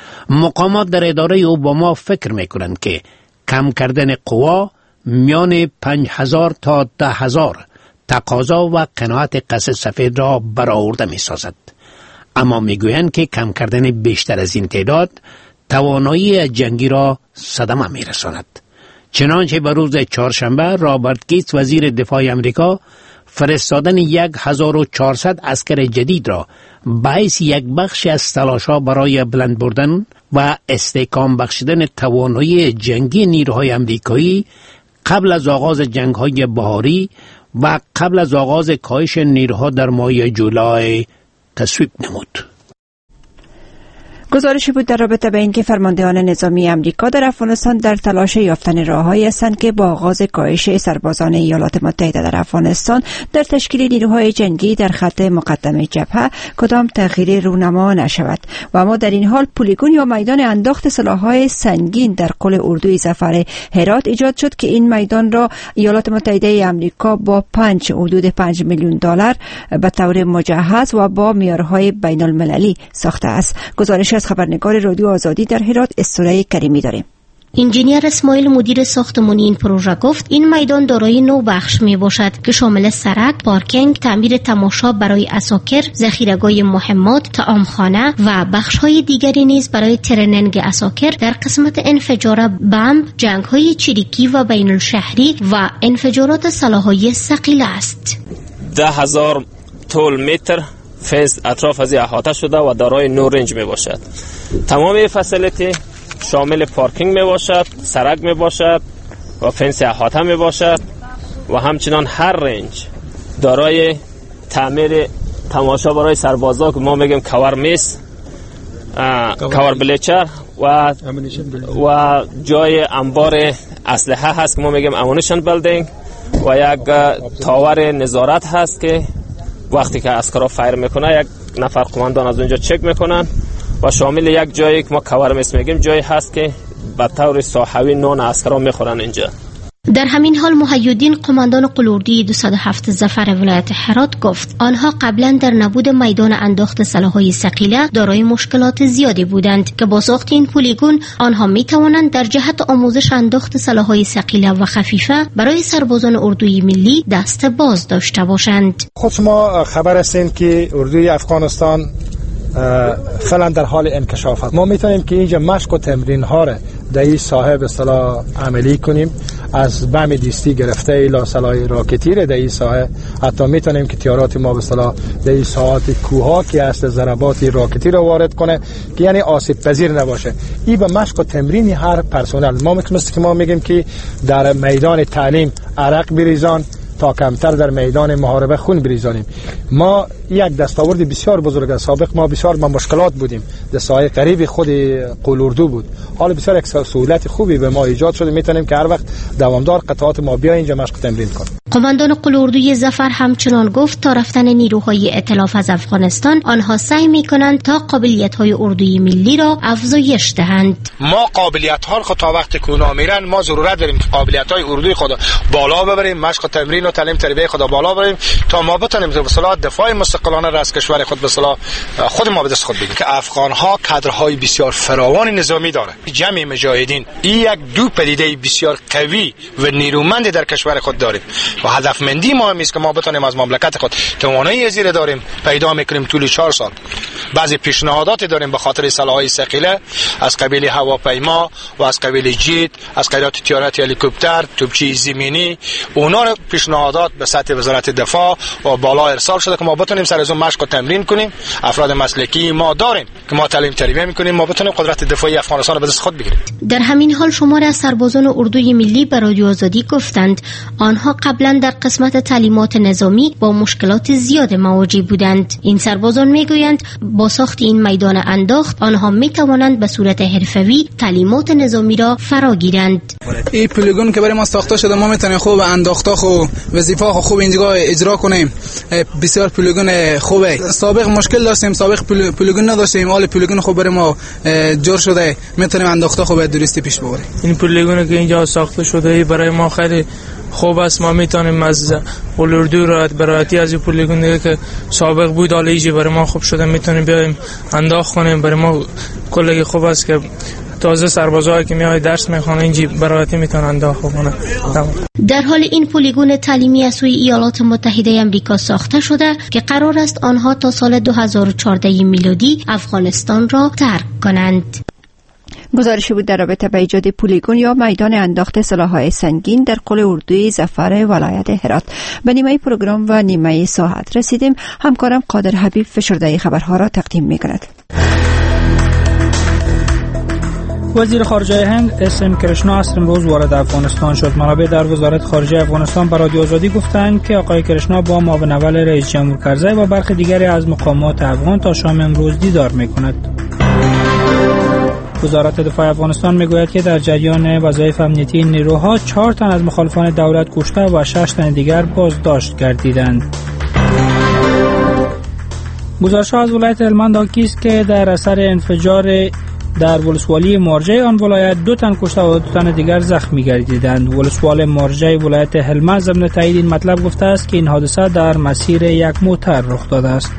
مقامات در اداره اوباما فکر می کنند که کم کردن قوا میان پنج هزار تا ده هزار تقاضا و قناعت قصر سفید را برآورده می سازد. اما می گویند که کم کردن بیشتر از این تعداد توانایی جنگی را صدمه می رساند. چنانچه به روز چهارشنبه رابرت گیتس، وزیر دفاع امریکا، فرستادن یک هزار و چهارصد عسکر جدید را باعث یک بخش از تلاش‌ها برای بلند بردن و استحکام بخشیدن توانایی جنگی نیروهای امریکایی قبل از آغاز جنگ‌های بهاری و قبل از آغاز کاهش نیروها در ماه جولای تصویب نمود. گزارشی بود در رابطه با اینکه فرماندهان نظامی امریکا در افغانستان در تلاش یافتن راههایی هستند که با آغاز کاهش سربازان ایالات متحده در افغانستان در تشکیل نیروهای جنگی در خط مقدم جبهه کدام تغییری رونما نشود و اما در این حال پلیگون یا میدان انداخت سلاح‌های سنگین در قل اردوی ظفر هرات ایجاد شد که این میدان را ایالات متحده امریکا با پنج حدود پنج میلیون دلار به طور مجهز و با معیارهای بین المللی ساخته است. گزارش از خبرنگار رادیو آزادی در هرات استوره کریمی داریم. انجینیر اسماعیل، مدیر ساختمانی این پروژه، گفت این میدان دارای نو بخش می باشد که شامل سرک، پارکینگ، تعمیر تماشا برای عساکر، ذخیره‌گاه مهمات، طعامخانه و بخش‌های دیگری نیز برای ترنینگ عساکر در قسمت انفجار بمب، جنگ‌های چریکی و بین الشهری و انفجارات سلاح‌های ثقیل است. ده هزار طول متر فیض اطراف از احاطه شده و دارای نو رنج می باشد. تمام فسیلیتی شامل پارکینگ می باشد، سرک می باشد و فنس احاطه می باشد و همچنان هر رنج دارای تعمیر تماشا برای سربازا که ما میگیم کاور میس، کاور بلیچر و و جای انبار اسلحه هست که ما میگیم امونیشن بیلدینگ و یک تاور نظارت هست که وقتی که عسکرها فایر میکنه یک نفر قماندان از اونجا چک میکنن و شامل یک جایی که ما کاور میس میگیم جایی هست که به طور صحوی نان عسکرها میخورن اینجا. در همین حال محی‌الدین، قماندان قلوردی دویست و هفت ظفر ولایت هرات، گفت آنها قبلا در نبود میدان انداخت سلاح‌های ثقیله دارای مشکلات زیادی بودند که با ساخت این پلیگون آنها می توانند در جهت آموزش انداخت سلاح‌های ثقیله و خفیفه برای سربازان اردوی ملی دست باز داشته باشند. خود شما خبر هستین که اردوی افغانستان فعلا در حال انکشاف است. ما میتونیم که اینجا مشق و تمرین ها را در این ساحه به اصطلاح عملی کنیم، از بم دیستی گرفته الی سلاح راکتی را در این ساحه، حتی میتونیم که تیارات ما به اصطلاح در این ساحات کوها که اصل ضربات راکتی را وارد کنه که یعنی آسیب پذیر نباشه. این به مشق و تمرین هر پرسنل. ما مثل که ما میگیم که در میدان تعلیم عرق بریزان تا کمتر در میدان محاربه خون بریزانیم. ما یک دستاورد بسیار بزرگ است. سابق ما بسیار با مشکلات بودیم، در سایه قریب خود قلوردو بود. حالا بسیار یک سهولت خوبی به ما ایجاد شده، میتونیم که هر وقت دوامدار قطعات ما بیا اینجا مشق تمرین کنیم. قماندان قل اردوی ظفر همچنان گفت تا رفتن نیروهای ائتلاف از افغانستان آنها سعی می‌کنند تا قابلیت‌های اردوی ملی را افزایش دهند. ما قابلیت‌ها خود تا وقتی که اونا میرن ما ضرورت داریم که قابلیت‌های اردوی خود بالا ببریم، مشق و تمرین و تعلیم تربیت خود بالا ببریم تا ما بتونیم به اصطلاح دفاع مستقلانه را از کشور خود به اصطلاح خود ما به دست خود بگیریم. که افغان‌ها کادرهای بسیار فراوان نظامی دارند. جمع مجاهدین این یک دو پدیده بسیار قوی و نیرومند در کشور خود داریم و هدفمندی ما است که ما بتونیم از مملکت خود توانایی زیر داریم پیدا میکنیم. طول چهار سال بعضی پیشنهادات داریم به خاطر سلاح‌های ثقیله از قبیل هواپیما و از قبیل جیت، از قبیل تیارات هلیکوپتر، توپچی زمینی، اونا پیشنهادات به سطح وزارت دفاع و بالا ارسال شده که ما بتونیم سر از اون مشق و تمرین کنیم. افراد مسلکی ما داریم که ما تعلیم تربیت میکنیم، ما بتونیم قدرت دفاعی افغانستان رو به دست خود بگیریم. در همین حال شماری از سربازان اردوی ملی به رادیو آزادی گفتند آنها قبلا در قسمت تعلیمات نظامی با مشکلات زیاد مواجه بودند. این سربازان میگویند با ساخت این میدان انداخت آنها میتوانند به صورت حرفه‌ای تعلیمات نظامی را فرا گیرند. این پلیگون که برای ما ساخته شده ما میتونیم خوب انداخته خو وظیفه خوب اینجا اجرا کنیم. بسیار پلیگون خوبه. سابق مشکل داشتیم، سابق پلیگون نداشتیم، حال پلیگون خوب برای ما جور شده، میتونیم انداخته خوب درستی پیش ببریم. این پلیگونی که اینجا ساخته شده برای ما خیلی خوب است. ما میتونیم از قل اردو را برایتی از این پلیگون دیگه که سابق بود حالا ایجی برای ما خوب شده میتونیم بیایم انداخت کنیم. برای ما کلی خوب است که تازه سربازایی که میای درس میخوانن اینجی برایتی میتونن انداخت کنن. در حال این پلیگون تعلیمی از سوی ایالات متحده آمریکا ساخته شده که قرار است آنها تا سال دو هزار و چهارده میلادی افغانستان را ترک کنند. گزارشی بود در رابطه با ایجاد پلیگون یا میدان انداخت سلاح‌های سنگین در قل اردوی ظفر ولایت هرات. به نیمه پروگرام و نیمه ساعت رسیدیم. همکارم قادر حبیب فشرده خبرها را تقدیم می‌کند. وزیر خارجه هند اس ام کرشنا عصر امروز وارد افغانستان شد. منابع در وزارت خارجه افغانستان به رادیو آزادی گفتند که آقای کرشنا با معاون اول رئیس جمهور کرزی و برخی دیگری از مقامات افغان تا شام امروز دیدار می‌کند. وزارت دفاع افغانستان میگوید که در جریان وظایف امنیتی نیروها چهار تن از مخالفان دولت کشته و شش تن دیگر بازداشت گردیدند. گزارش‌ها از ولایت هلمند حاکی است که در اثر انفجار در ولسوالی مارجه آن ولایت دو تن کشته و دو تن دیگر زخمی گردیدند. ولسوال مارجه ولایت هلمند ضمن تایید این مطلب گفته است که این حادثه در مسیر یک موتر رخ داده است.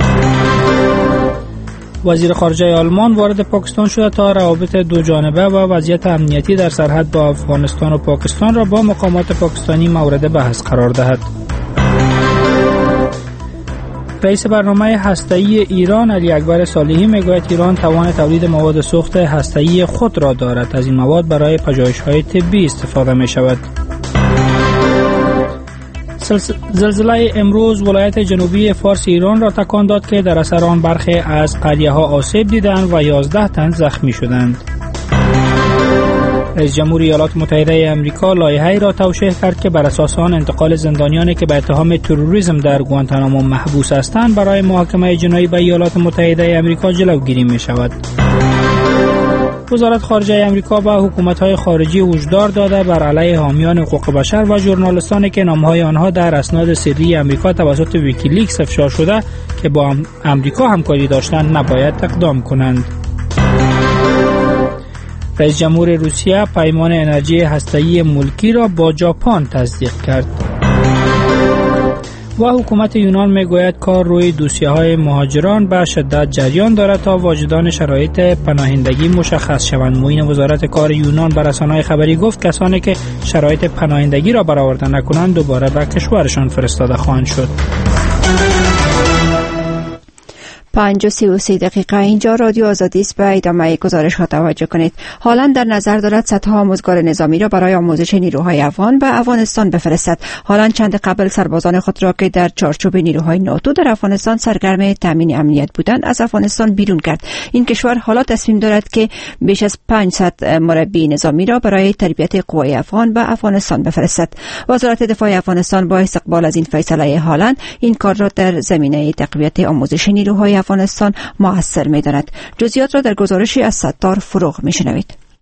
وزیر خارجه آلمان وارد پاکستان شده تا روابط دو جانبه و وضعیت امنیتی در سرحد با افغانستان و پاکستان را با مقامات پاکستانی مورد بحث قرار دهد. رئیس برنامه هسته‌ای ایران علی اکبر صالحی میگوید ایران توان تولید مواد سوخت هسته‌ای خود را دارد. از این مواد برای پژوهش‌های طبی استفاده می‌شود. زلزله امروز ولایت جنوبی فارس ایران را تکان داد که در اثر آن برخی از قریه‌ها آسیب دیدند و یازده تن زخمی شدند. رئیس جمهور ایالات متحده آمریکا لایحه‌ای را توشیح کرد که بر اساس آن انتقال زندانیانی که به اتهام تروریسم در گوانتانامو محبوس هستند برای محاکمه جنایی به ایالات متحده آمریکا جلوگیری می‌شود. وزارت خارجه آمریکا به حکومت‌های خارجی هشدار داده بر علیه حامیان حقوق بشر و ژورنالیستانی که نام‌های آنها در اسناد سری آمریکا توسط ویکیلیکس افشا شده که با آمریکا همکاری داشتند نباید اقدام کنند. رئیس جمهور روسیه پیمان انرژی هسته‌ای ملکی را با ژاپن تصدیق کرد. و حکومت یونان میگوید کار روی دوسیه‌های مهاجران به شدت جریان دارد تا واجدان شرایط پناهندگی مشخص شوند. معین وزارت کار یونان به رسانه‌های خبری گفت کسانی که شرایط پناهندگی را برآورده نکنند دوباره به کشورشان فرستاده خواهند شد. پنج و سی و سی دقیقه اینجا رادیو آزادی است. به ادامه گزارش ها توجه کنید. حالا در نظر دارد صدها آموزگار نظامی را برای آموزش نیروهای افغان به افغانستان بفرستد. حالا چند قبل سربازان خود را که در چارچوب نیروهای ناتو در افغانستان سرگرم تامین امنیت بودند از افغانستان بیرون کرد. این کشور حالا تصمیم دارد که بیش از پانصد مربی نظامی را برای تربیت قوای افغان به افغانستان بفرستد. وزارت دفاع افغانستان با استقبال از این فیصله حالا این کار را در زمینه تقویت آموزش نیروهای افغانستان موثر می‌داند. جزئیات را در گزارشی از ستار فروغ می‌شنوید.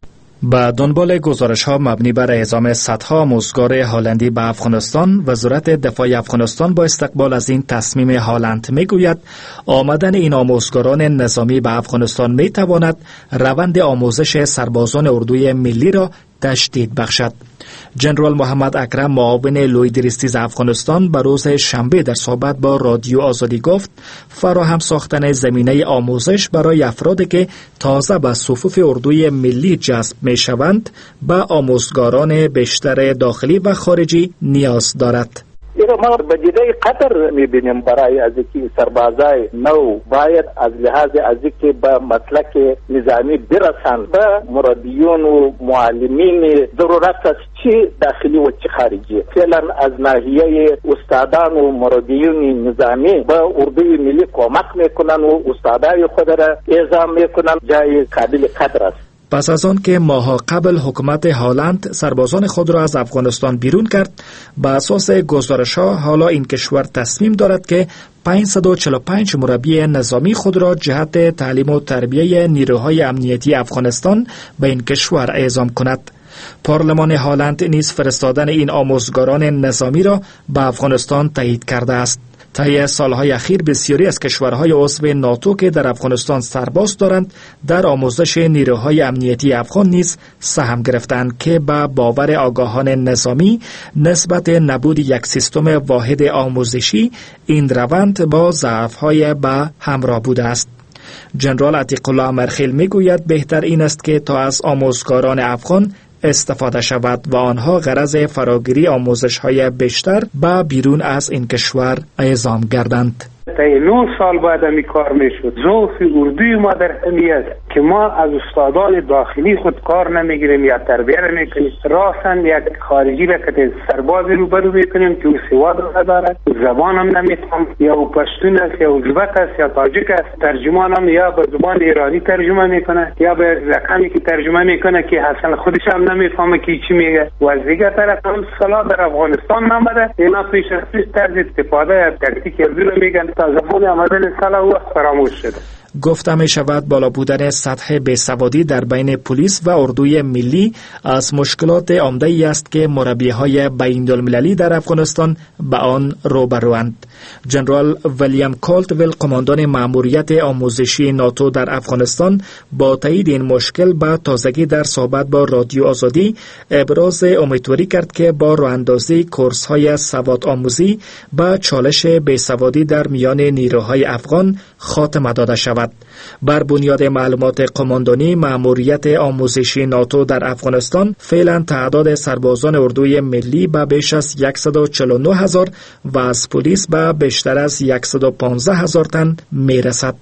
با دنبال گزارش‌ها مبنی بر اعزام صدها آموزگار هلندی به افغانستان، وزارت دفاع افغانستان با استقبال از این تصمیم هالند میگوید آمدن این آموزگاران نظامی به افغانستان میتواند روند آموزش سربازان اردوی ملی را تشدید بخشد. جنرال محمد اکرم معاون لوی درستیز افغانستان به روز شنبه در صحبت با رادیو آزادی گفت فراهم ساختن زمینه آموزش برای افرادی که تازه به صفوف اردوی ملی جذب می شوند به آموزگاران بیشتر داخلی و خارجی نیاز دارد. ایرا ما به دیده قطر میبینیم برای از اینکه سربازای نو باید از لحاظ از اینکه به مسلک نظامی برسند به مربیون و معلمین ضرورت است چی داخلی و چی خارجی. فعلا از ناحیه استادان و مربیون نظامی به اردوی ملی کمک میکنن و استادای خود را اعزام میکنن، جای قابل قدر است. پس از آن که ماها قبل حکومت هالند سربازان خود را از افغانستان بیرون کرد، به اساس گزارش‌ها حالا این کشور تصمیم دارد که پانصد و چهل و پنج مربی نظامی خود را جهت تعلیم و تربیه نیروهای امنیتی افغانستان به این کشور اعزام کند. پارلمان هالند نیز فرستادن این آموزگاران نظامی را به افغانستان تایید کرده است. طی سالهای اخیر بسیاری از کشورهای عضو ناتو که در افغانستان سرباز دارند در آموزش نیروهای امنیتی افغان نیز سهم گرفتند که به باور آگاهان نظامی نسبت نبود یک سیستم واحد آموزشی این روند با ضعف‌های به همراه بوده است. جنرال عتیق الله مرخیل میگوید بهتر این است که تا از آموزگاران افغان استفاده شود و آنها غرض فراگیری آموزش‌های بیشتر به بیرون از این کشور اعزام گردند. طی نه سال بعد همی کار میشد. ضعف اردوی ما در همی است که ما از استادان داخلی خود کار نمیگیریم یا تربیه نمیکنیم. راستن یک خارجی را که سرباز روبرو میکنیم که او سواد را دارد، زبان هم نمیفهم، یا او پشتون است یا ازبک است یا تاجیک است، ترجمان هم یا به زبان ایرانی ترجمه میکنه یا به رقمی که ترجمه میکنه که اصلا خودش هم نمیفهمه که چی میگه. و از دیگر طرف هم صلاح در افغانستان نمده، اینا پیش از پیش طرز استفاده از تکتیک اردو رو میگن تا زبان آمدن صلاح و فراموش شده. گفته می شود بالا بودن سطح بیسوادی در بین پلیس و اردوی ملی از مشکلات عمده ای است که مربی های بین المللی در افغانستان به آن روبروند. جنرال ویلیام کالتویل قماندان مأموریت آموزشی ناتو در افغانستان با تایید این مشکل به تازگی در صحبت با رادیو آزادی ابراز امیدواری کرد که با راهاندازی کورس های سواد آموزی به چالش بیسوادی در میان نیروهای افغان خاتمه داده شود. بر بنیاد معلومات قماندانی مأموریت آموزشی ناتو در افغانستان فعلا تعداد سربازان اردوی ملی به بیش از صد و چهل و نه هزار و از پلیس به بیشتر از صد و پانزده هزار تن می رسد.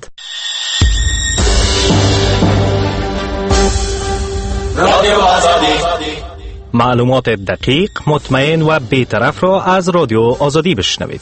معلومات دقیق، مطمئن و بی‌طرف را از رادیو آزادی بشنوید.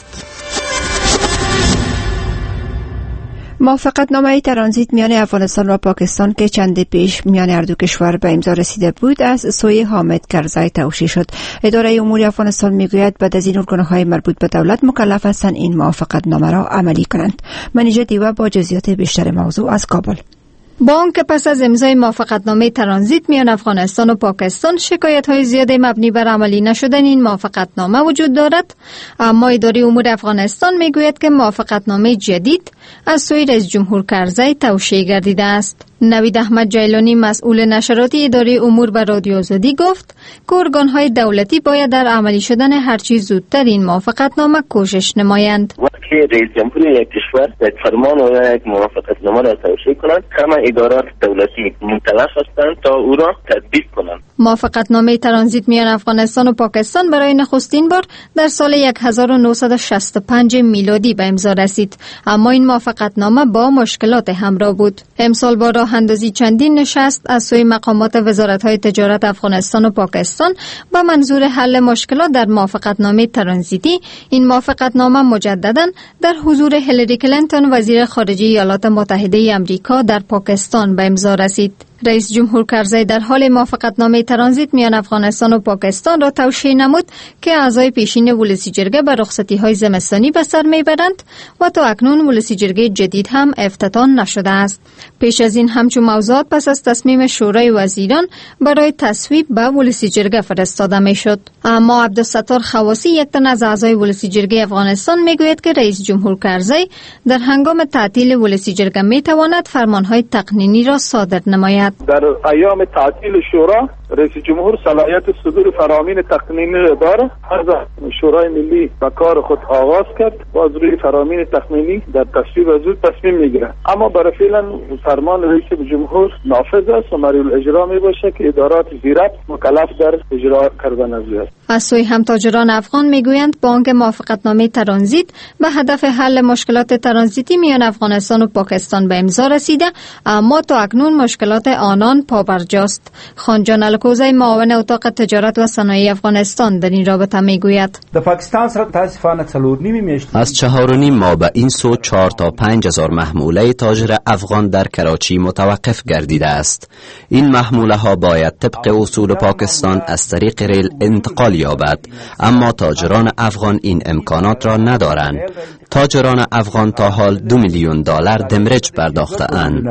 موافقتنامه ترانزیت میان افغانستان و پاکستان که چند پیش میان هر دو کشور به امضا رسیده بود از سوی حامد کرزی توشیح شد. اداره امور افغانستان میگوید بعد از این ارگان‌های مربوط به دولت مکلف هستند این موافقتنامه را عملی کنند. منیژه دیوه با جزئیات بیشتر موضوع از کابل. با آنکه پس از امضای موافقتنامه ترانزیت میان افغانستان و پاکستان شکایت‌های زیاد مبنی بر عملی نشدن این موافقتنامه وجود دارد، اما اداره امور افغانستان میگوید که موافقتنامه جدید از سوی رئیس جمهور کرزی توشیح گردیده است. نوید احمد جیلانی مسئول نشراتی اداره امور به رادیو آزادی گفت که ارگان‌های دولتی باید در عملی شدن هرچی زودتر این موافقتنامه کوشش نمایند. وقتی رئیس جمهور یک کشور یک فرمان و یک موافقتنامه را توشیح کنند، همه ادارات دولتی مکلف هستند تا او را تطبیق کنند. موافقتنامه ترانزیت میان افغانستان و پاکستان برای نخستین بار در سال هزار و نهصد و شصت و پنج میلادی به امضا رسید، اما این موافقتنامه با مشکلات همراه بود. امسال با راه اندازی چندین نشست از سوی مقامات وزارت‌های تجارت افغانستان و پاکستان با منظور حل مشکلات در موافقتنامه ترانزیتی، این موافقتنامه مجدداً در حضور هیلاری کلینتون وزیر خارجه ایالات متحده آمریکا در پاکستان به امضا رسید. رئیس جمهور کرزی در حال موافقتنامه ترانزیت میان افغانستان و پاکستان را توشیح نمود که اعضای پیشین ولسی جرگه به رخصتی‌های زمستانی به سر میبرند و تا اکنون ولسی جرگه جدید هم افتتاح نشده است. پیش از این همچون موضوعات پس از تصمیم شورای وزیران برای تصویب به ولسی جرگه فرستاده میشد. اما عبدالستار خواسی، یک تن از اعضای ولسی جرگه افغانستان، میگوید که رئیس جمهور کرزی در هنگام تعطیل ولسی جرگه میتواند فرمانهای تقنینی را صادر نماید. در ایام تعطیل شورا رئیس جمهور صلاحیت صدور فرامین تقنینی را داره. از شورای ملی به کار خود آغاز کرد، باز روی فرامین تقنینی در تصویب از او تصمیم میگیره. اما برای فعلا فرمان رئیس جمهور نافذ است و مریل اجرا می باشه که ادارات زیرت مکلف در اجرا کردن از او است. از سوی هم تاجران افغان میگویند بانک موافقتنامه ترانزیت به هدف حل مشکلات ترانزیتی میان افغانستان و پاکستان به امضا رسیده، اما تا اکنون مشکلات آنان پابرجاست. خانجان الکوزی، معاون اتاق تجارت و صنایع افغانستان، در این رابطه میگوید در پاکستان سره تاسفانه چلور نیمی میشت از چهار و نیم ماه به این سو چهار تا پنج هزار محموله تاجر افغان در کراچی متوقف گردیده است. این محموله ها باید طبق اصول پاکستان از طریق ریل انتقال یابد، اما تاجران افغان این امکانات را ندارند. تاجران افغان تا حال دو میلیون دلار دمرج پرداخته اند.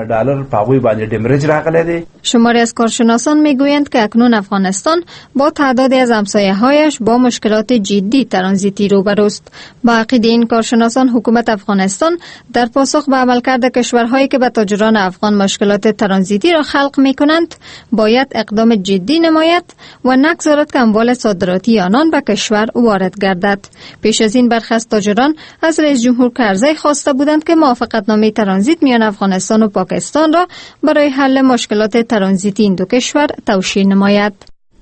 شماری از کارشناسان میگویند که اکنون افغانستان با تعدادی از همسایه‌هایش با مشکلات جدی ترانزیتی روبروست. با عقیده این کارشناسان، حکومت افغانستان در پاسخ به عملکرد کشورهایی که به تاجران افغان مشکلات ترانزیتی را خلق میکنند باید اقدام جدی نماید و نگذارد که اموال صادراتی آنان به کشور وارد گردد. پیش از این برخی از تاجران از رئیس جمهور کرزی خواسته بودند که موافقتنامه ترانزیت میان افغانستان و پاکستان را برای حل مشکلات ترانزیتی این دو کشور توشیح نماید.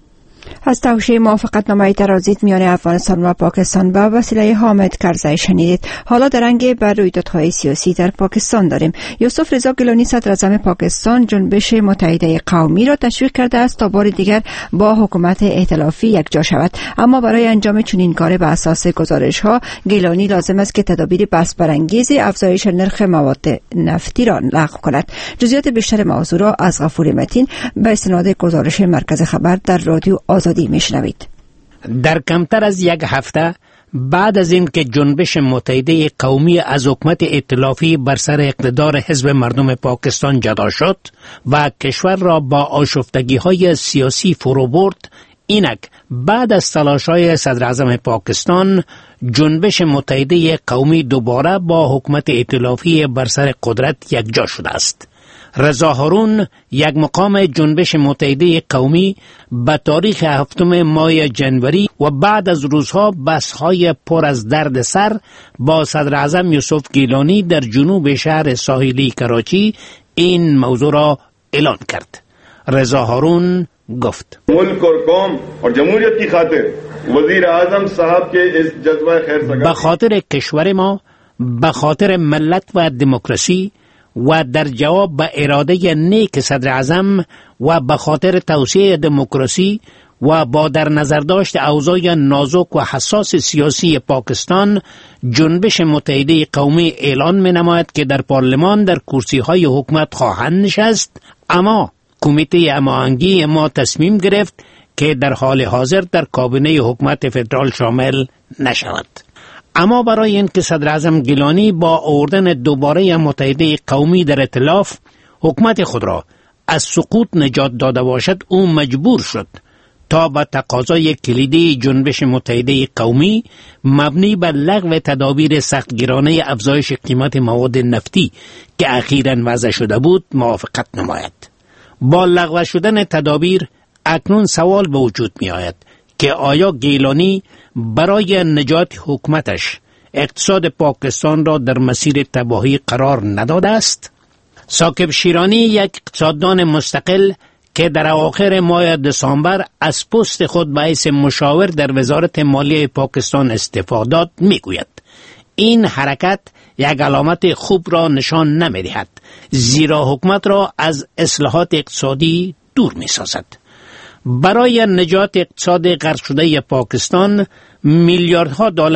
از توشیح موافقتنامه ترانزیت میان افغانستان و پاکستان با وسیله حامد کرزی شنیدید. حالا درنگ بر رویدادهای سیاسی در پاکستان داریم. یوسف رضا گیلانی، صدر اعظم پاکستان، جنبش متحده قومی را تشویق کرده است تا بار دیگر با حکومت ائتلافی یکجا شود، اما برای انجام چنین کار به اساس گزارش ها گیلانی لازم است که تدابیر بحث برانگیز افزایش نرخ مواد نفتی را لغو کند. جزئیات بیشتر موضوع را از غفور متین به استناد گزارش مرکز خبر در رادیو آزادی میشنوید. در کمتر از یک هفته بعد از این که جنبش متحده قومی از حکومت ائتلافی بر سر اقتدار حزب مردم پاکستان جدا شد و کشور را با آشفتگی‌های سیاسی فرو برد، اینک بعد از تلاش‌های صدر اعظم پاکستان، جنبش متحده قومی دوباره با حکومت ائتلافی بر سر قدرت یکجا شده است. رضا هارون، یک مقام جنبش متحده قومی، به تاریخ هفتم ماه جنوری و بعد از روزها بحث‌های پر از درد سر با صدر اعظم یوسف گیلانی در جنوب شهر ساحلی کراچی این موضوع را اعلان کرد. رضا هارون گفت: ملک اور قوم اور جمهوریت کی خاطر وزیر اعظم صاحب کے اس جذبہ خیر به خاطر کشور ما، به خاطر ملت و دموکراسی و در جواب به اراده نیک صدر اعظم و به خاطر توسعه دموکراسی و با در نظر داشت اوضاع نازک و حساس سیاسی پاکستان، جنبش متحده قومی اعلان می نماید که در پارلمان در کرسی های حکومت خواهند نشست، اما کمیته هماهنگی ما تصمیم گرفت که در حال حاضر در کابینه حکومت فدرال شامل نشود. اما برای اینکه صدر اعظم گیلانی با آوردن دوباره متحده قومی در ائتلاف حکومت خود را از سقوط نجات داده باشد، او مجبور شد تا به تقاضای کلیدی جنبش متحده قومی مبنی بر لغو تدابیر سختگیرانه افزایش قیمت مواد نفتی که اخیراً وضع شده بود موافقت نماید. با لغو شدن تدابیر اکنون سوال به وجود می آید که آیا گیلانی برای نجات حکومتش اقتصاد پاکستان را در مسیر تباهی قرار نداده است؟ ثاقب شیرانی، یک اقتصاددان مستقل که در اواخر ماه دسامبر از پست خود به حیث مشاور در وزارت مالیه پاکستان استعفا داد، میگوید این حرکت یک علامت خوب را نشان نمی‌دهد، زیرا حکومت را از اصلاحات اقتصادی دور می‌سازد. برای نجات اقتصاد غرق شده پاکستان میلیاردها دلار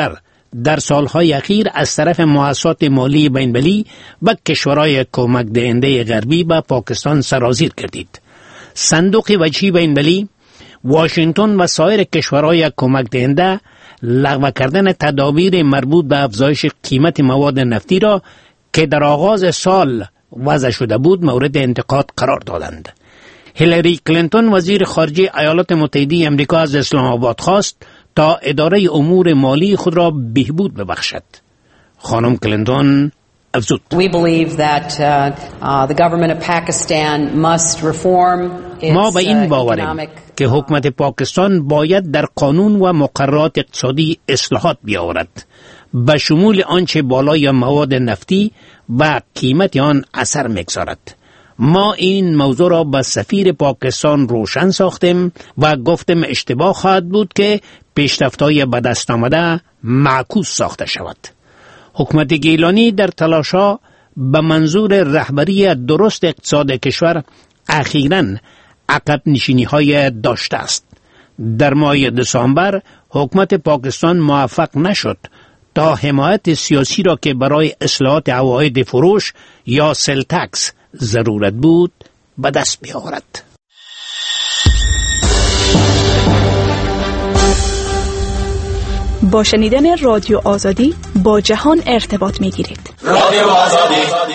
در سالهای اخیر از طرف مؤسسات مالی بین‌المللی و کشورهای کمک دهنده غربی به پاکستان سرازیر کردید. صندوق وجهی بین‌المللی، واشنگتن و سایر کشورهای کمک دهنده لغو کردن تدابیر مربوط به افزایش قیمت مواد نفتی را که در آغاز سال وضع شده بود مورد انتقاد قرار دادند. هیلاری کلینتون وزیر خارجه ایالات متحده آمریکا از اسلام آباد خواست تا اداره امور مالی خود را بهبود ببخشد. خانم کلینتون افزود: We believe that uh, uh, the government of Pakistan must reform its ما به این باوریم که حکومت پاکستان باید در قانون و مقررات اقتصادی اصلاحات بیاورد، به شمول آنچه بالای مواد نفتی و قیمت آن اثر می‌گذارد. ما این موضوع را به سفیر پاکستان روشن ساختیم و گفتیم اشتباه خواهد بود که پیشرفت‌های به دست آمده معکوس ساخته شود. حکومت گیلانی در تلاش‌ها به منظور رهبری درست اقتصاد کشور اخیراً عقب نشینی‌های داشته است. در ماه دسامبر حکومت پاکستان موفق نشد تا حمایت سیاسی را که برای اصلاحات عواید فروش یا سل تکس ضرورت بود به دست بیاورد. با شنیدن رادیو آزادی با جهان ارتباط می‌گیرید. رادیو آزادی.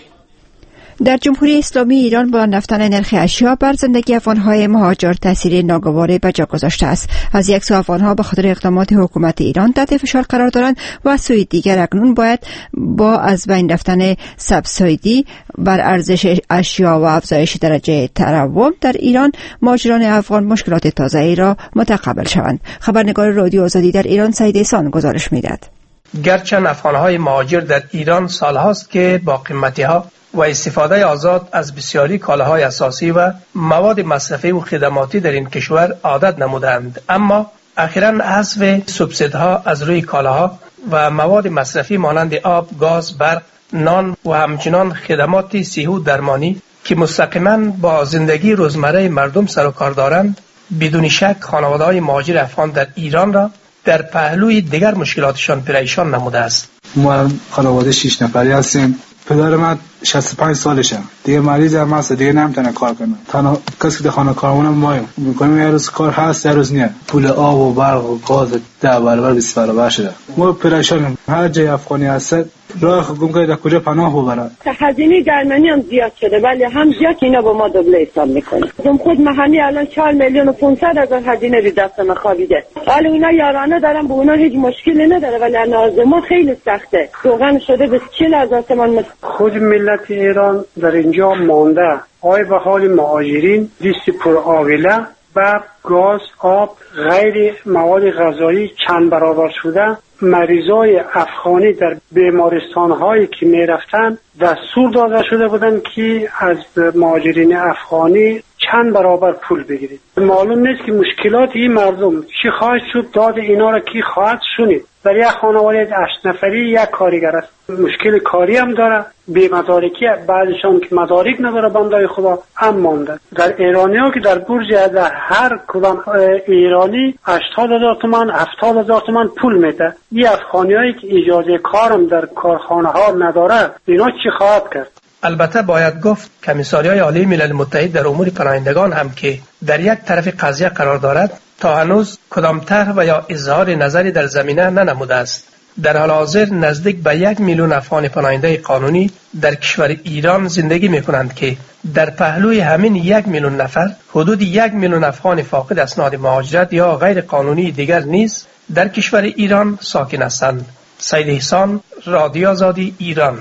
در جمهوری اسلامی ایران با رفتن نرخ اشیا بر زندگی افغان‌های مهاجر تاثیر ناگواری به جا گذاشته است. از یک سو افغان‌ها به خاطر اقدامات حکومت ایران تحت فشار قرار دارند و از سوی دیگر اکنون باید با از بین رفتن سبسایدی بر ارزش اشیا و افزایش درجه تورم در ایران مهاجران افغان مشکلات تازه‌ای را متقبل شوند. خبرنگار رادیو آزادی در ایران سعید احسان گزارش می‌دهد. گرچه افغان‌های مهاجر در ایران سال‌هاست که با قیمتی‌ها و استفاده آزاد از بسیاری کالاهای اساسی و مواد مصرفی و خدماتی در این کشور عادت نمودند، اما اخیراً حذف سوبسیدها از روی کالاها و مواد مصرفی مانند آب، گاز، برق، نان و همچنان خدمات صحی و درمانی که مستقیما با زندگی روزمره مردم سر و کار دارند، بدون شک خانواده‌های مهاجر افغان در ایران را در پهلوی دیگر مشکلاتشان پریشان نموده است. ما خانواده شش نفری هستیم. پدر من شصت و پنج سالشه، دیگه مریض هم هست، دیگه نمیتونه کار کنه. تنها کسی که خانه کارمونم مایم میکنیم، یه روز کار هست یه روز نه. پول آب و برق و گاز ده برابر بیست برابر شده. ما پریشانیم. هر جای افغانی هست راه گم کرده کجا پناه ببرن. هزینه درمانی هم زیاد شده، ولی هم زیاد اینا با ما دوبله حساب میکنه. من خود محلی الان چهار میلیون و پانصد هزار هزینه رو دستم خوابیده. حالا اینا یارانه دارن، به اونا هیچ مشکلی نداره، ولی از ما خیلی سخته. روغن شده به چهل هزار تومان. خود ملت ایران در اینجا مانده. آی به حال مهاجرین دیست پر آویله و گاز، آب، غیر مواد غذایی چند برابر شده. مریضای افغانی در بیمارستان هایی که می رفتن دستور داده شده بودن که از مهاجرین افغانی چند برابر پول بگیرید. معلوم نیست که مشکلات این مردم چی خواهد شد، داد اینا را کی خواهد شنید. در یک خانواده هشت نفری یک کارگر است، مشکل کاری هم داره، بی مدارکی، بعضشان که مدارک نداره بندای خدا هم مانده. در ایرانی ها که در برج در هر کدام ایرانی هشتاد هزار تومان هفتاد هزار تومان پول میده. این افغانی هایی که اجازه کارم در کارخانه ها نداره، اینا چی خواهد کرد؟ البته باید گفت کمیساریای عالی ملل متحد در امور پناهندگان هم که در یک طرف قضیه قرار دارد، تا هنوز کدام طرح و یا اظهار نظری در زمینه ننموده است. در حال حاضر نزدیک به یک میلیون افغان پناهنده قانونی در کشور ایران زندگی می کنند که در پهلوی همین یک میلیون نفر حدود یک میلیون افغان فاقد اسناد مهاجرت یا غیر قانونی دیگر نیز در کشور ایران ساکن هستند. سعید احسان، رادیو آزادی ایران.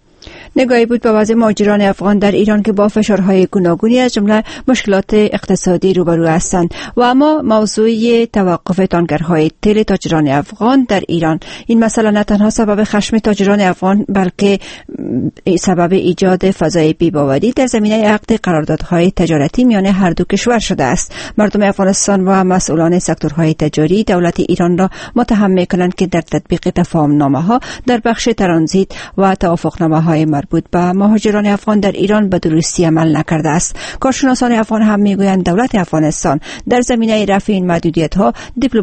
نگاهی بود به وضع مهاجران افغان در ایران که با فشارهای گوناگونی از جمله مشکلات اقتصادی روبرو هستند و اما موضوع توقف تانکرهای تیل تاجران افغان در ایران، این مسئله نه تنها سبب خشم تاجران افغان بلکه سبب ایجاد فضای بی‌باوری در زمینه عقد قراردادهای تجارتی میان هر دو کشور شده است. مردم افغانستان و مسئولان سکتورهای تجاری دولت ایران را متهم می‌کنند که در تطبیق تفاهم‌نامه‌ها در بخش ترانزیت و توافقنامه‌های مربوط به مهاجران افغان در ایران به درستی عمل نکرده است. کارشناسان افغان هم میگویند دولت افغانستان در زمینه رفع این محدودیت ها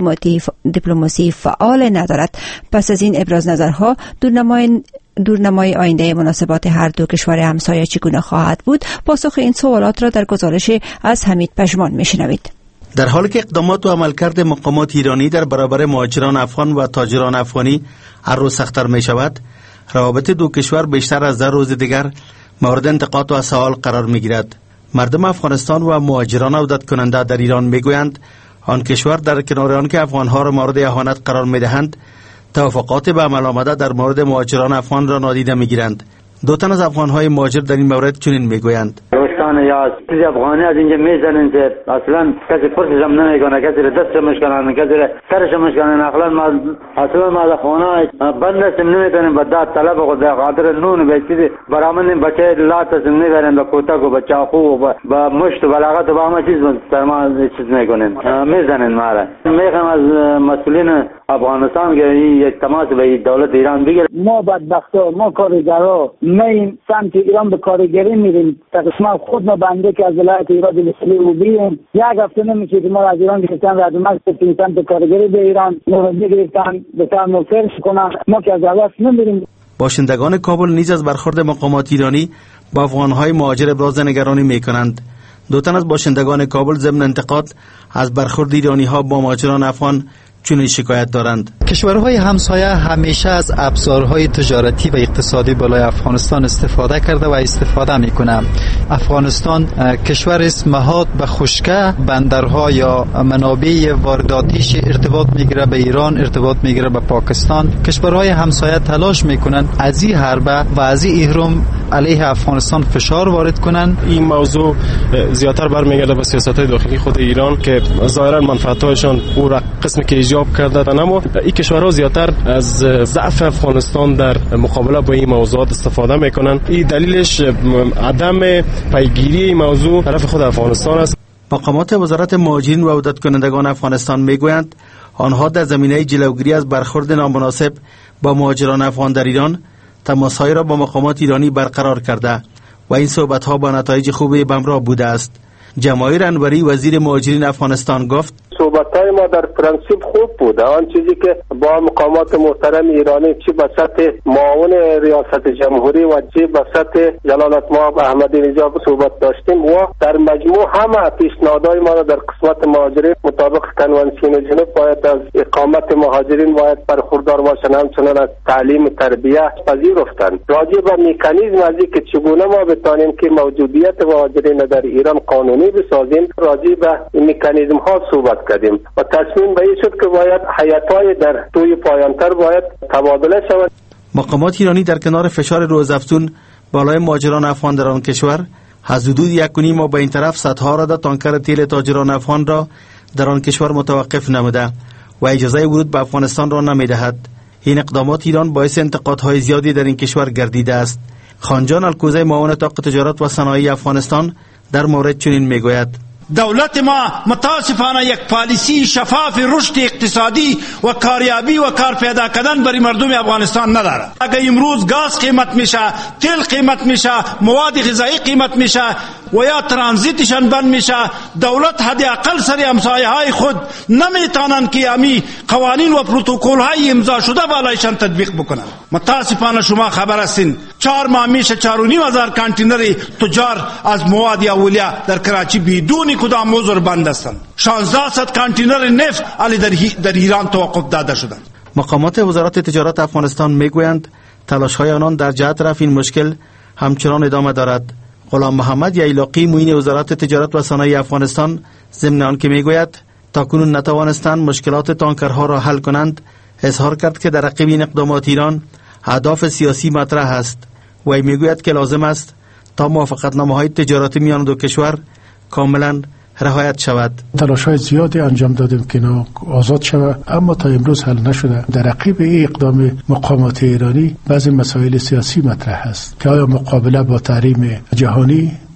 دیپلماسی فعال ندارد. پس از این ابراز نظرها دورنمای دورنمای آینده مناسبات هر دو کشور همسایه چگونه خواهد بود؟ پاسخ این سوالات را در گزارش از حمید پژمان میشنوید. در حالی که اقدامات و عملکرد مقامات ایرانی در برابر مهاجران افغان و تاجران افغانی هر روز سخت‌تر می شود، روابط دو کشور بیشتر از در روز دیگر مورد انتقاد و سوال قرار می گیرد. مردم افغانستان و مهاجران عودت کننده در ایران می گویند آن کشور در کنار آن که افغانها را مورد اهانت قرار می دهند، توافقات به عمل آمده در مورد مهاجران افغان را نادیده می گیرند. دو تن از افغانهای مهاجر در این مورد چنین می گویند: یا چیز افغانی از اینجا میزنن که اصلا کسی پرسش هم نمیکنه، کسی را دستش میشکنن، کسی را سرش میشکنن. اصلا ما اصلا ما از خانه بند هستیم، نمیتونیم به داد طلب خود به خاطر نون به چیزی برامون بچه لات هستیم میبرن به کوتک و به چاقو و به مشت و بلاغت و به همه چیز در ما چیز میکنن، میزنن ما را. میخوام از مسئولین افغانستان که یک تماس به دولت ایران بگیره. ما بدبختا، ما کارگرا میم سمت ایران به کارگری میریم، تقسیم خود ما بنده که از ولایت ایران دلسلی و بیم یک هفته نمیشه که ما از ایران گرفتن و از مکتب سمت کارگری به ایران نورمی گرفتن به تام فرش کنن، ما که از اول نمیریم. باشندگان کابل نیز از برخورد مقامات ایرانی با افغانهای مهاجر ابراز نگرانی میکنند. دو تن از باشندگان کابل ضمن انتقاد از برخورد ایرانی ها با مهاجران افغان چنین شکایت دارند: کشورهای همسایه همیشه از ابزارهای تجارتی و اقتصادی بالای افغانستان استفاده کرده و استفاده میکنه. افغانستان کشور است مهاد به خشکه بندرها یا منابع وارداتیش ارتباط میگیره به ایران، ارتباط میگیره به پاکستان. کشورهای همسایه تلاش میکنن از این حربه و از این اهرم علیه افغانستان فشار وارد کنن. این موضوع زیاتر برمیگرده به سیاست‌های داخلی خود ایران که ظاهرا منفعت‌هایشان او را قسمی که ایجاب کرده، اما این کشورها زیاتر از ضعف افغانستان در مقابله با این موضوعات استفاده میکنن. این دلیلش عدم پیگیری این موضوع طرف خود افغانستان است. مقامات وزارت مهاجرین و عودت کنندگان افغانستان میگویند آنها در زمینه جلوگیری از برخورد نامناسب با مهاجران افغان در ایران تماس‌های را با مقامات ایرانی برقرار کرده و این صحبت‌ها با نتایج خوبی به همراه بوده است. جماهیر انوری وزیر مهاجرین افغانستان گفت: صحبت‌های ما در پرانسیب خوب بود. آن چیزی که با مقامات محترم ایرانی چه به سطح معاون ریاست جمهوری و چه به سطح جلالتمآب احمدی نژاد صحبت داشتیم و در مجموع همه پیشنهادهای ما را در قسمت مهاجرین مطابق کنوانسیون جنوب باید از اقامت مهاجرین باید برخوردار باشند، همچنان از تعلیم تربیه پذیرفتند. راجع به مکانیزم از اینکه چگونه ما بتانیم که موجودیت مهاجرین در ایران قانونی بسازیم، راجع به این مکانیزم ها صحبت کردیم و تصمیم به این شد که باید حیات‌های در توی پایانتر باید تبادله شود. مقامات ایرانی در کنار فشار روزافزون بالای مهاجران افغان در آن کشور از حدود یک و نیم ماه به این طرف صدها عدد تانکر تیل تاجران افغان را در آن کشور متوقف نموده و اجازه ورود به افغانستان را نمیدهد. این اقدامات ایران باعث انتقادهای زیادی در این کشور گردیده است. خانجان الکوزی معاون طاق تجارت و صنایع افغانستان در مورد چنین میگوید: دولت ما متاسفانه یک پالیسی شفاف رشد اقتصادی و کاریابی و کار پیدا کردن برای مردم افغانستان ندارد. اگر امروز گاز قیمت میشه، تیل قیمت میشه، مواد غذایی قیمت میشه و یا ترانزیتشان بند میشه، دولت حداقل سر همسایه های خود نمیتونن که امی قوانین و پروتکل های امضا شده بالایشان تطبیق بکنن. متاسفانه شما خبر هستین چهار ماه میشه چهار و نیم هزار کانتینر تجار از مواد اولیه در کراچی بدون کدام عذر بند هستند. شانزده صد کانتینر نفت علی در, در ایران توقف داده شدند. مقامات وزارت تجارت افغانستان میگویند تلاش‌های آنان در جهت رفع این مشکل همچنان ادامه دارد. غلام محمد ییلاقی معین وزارت تجارت و صنایع افغانستان ضمن آنکه میگوید تاکنون نتوانستند مشکلات تانکرها را حل کنند، اظهار کرد که در عقب این اقدامات ایران اهداف سیاسی مطرح است و میگوید که لازم است تا موافقتنامه‌های تجارتی میان دو کشور کاملا رعایت شود. تلاش‌های زیادی انجام دادیم که اینا آزاد شود، اما تا امروز حل نشده. در عقب این اقدام مقامات ایرانی بعضی مسائل سیاسی مطرح است که آیا مقابله با تحریم جهانی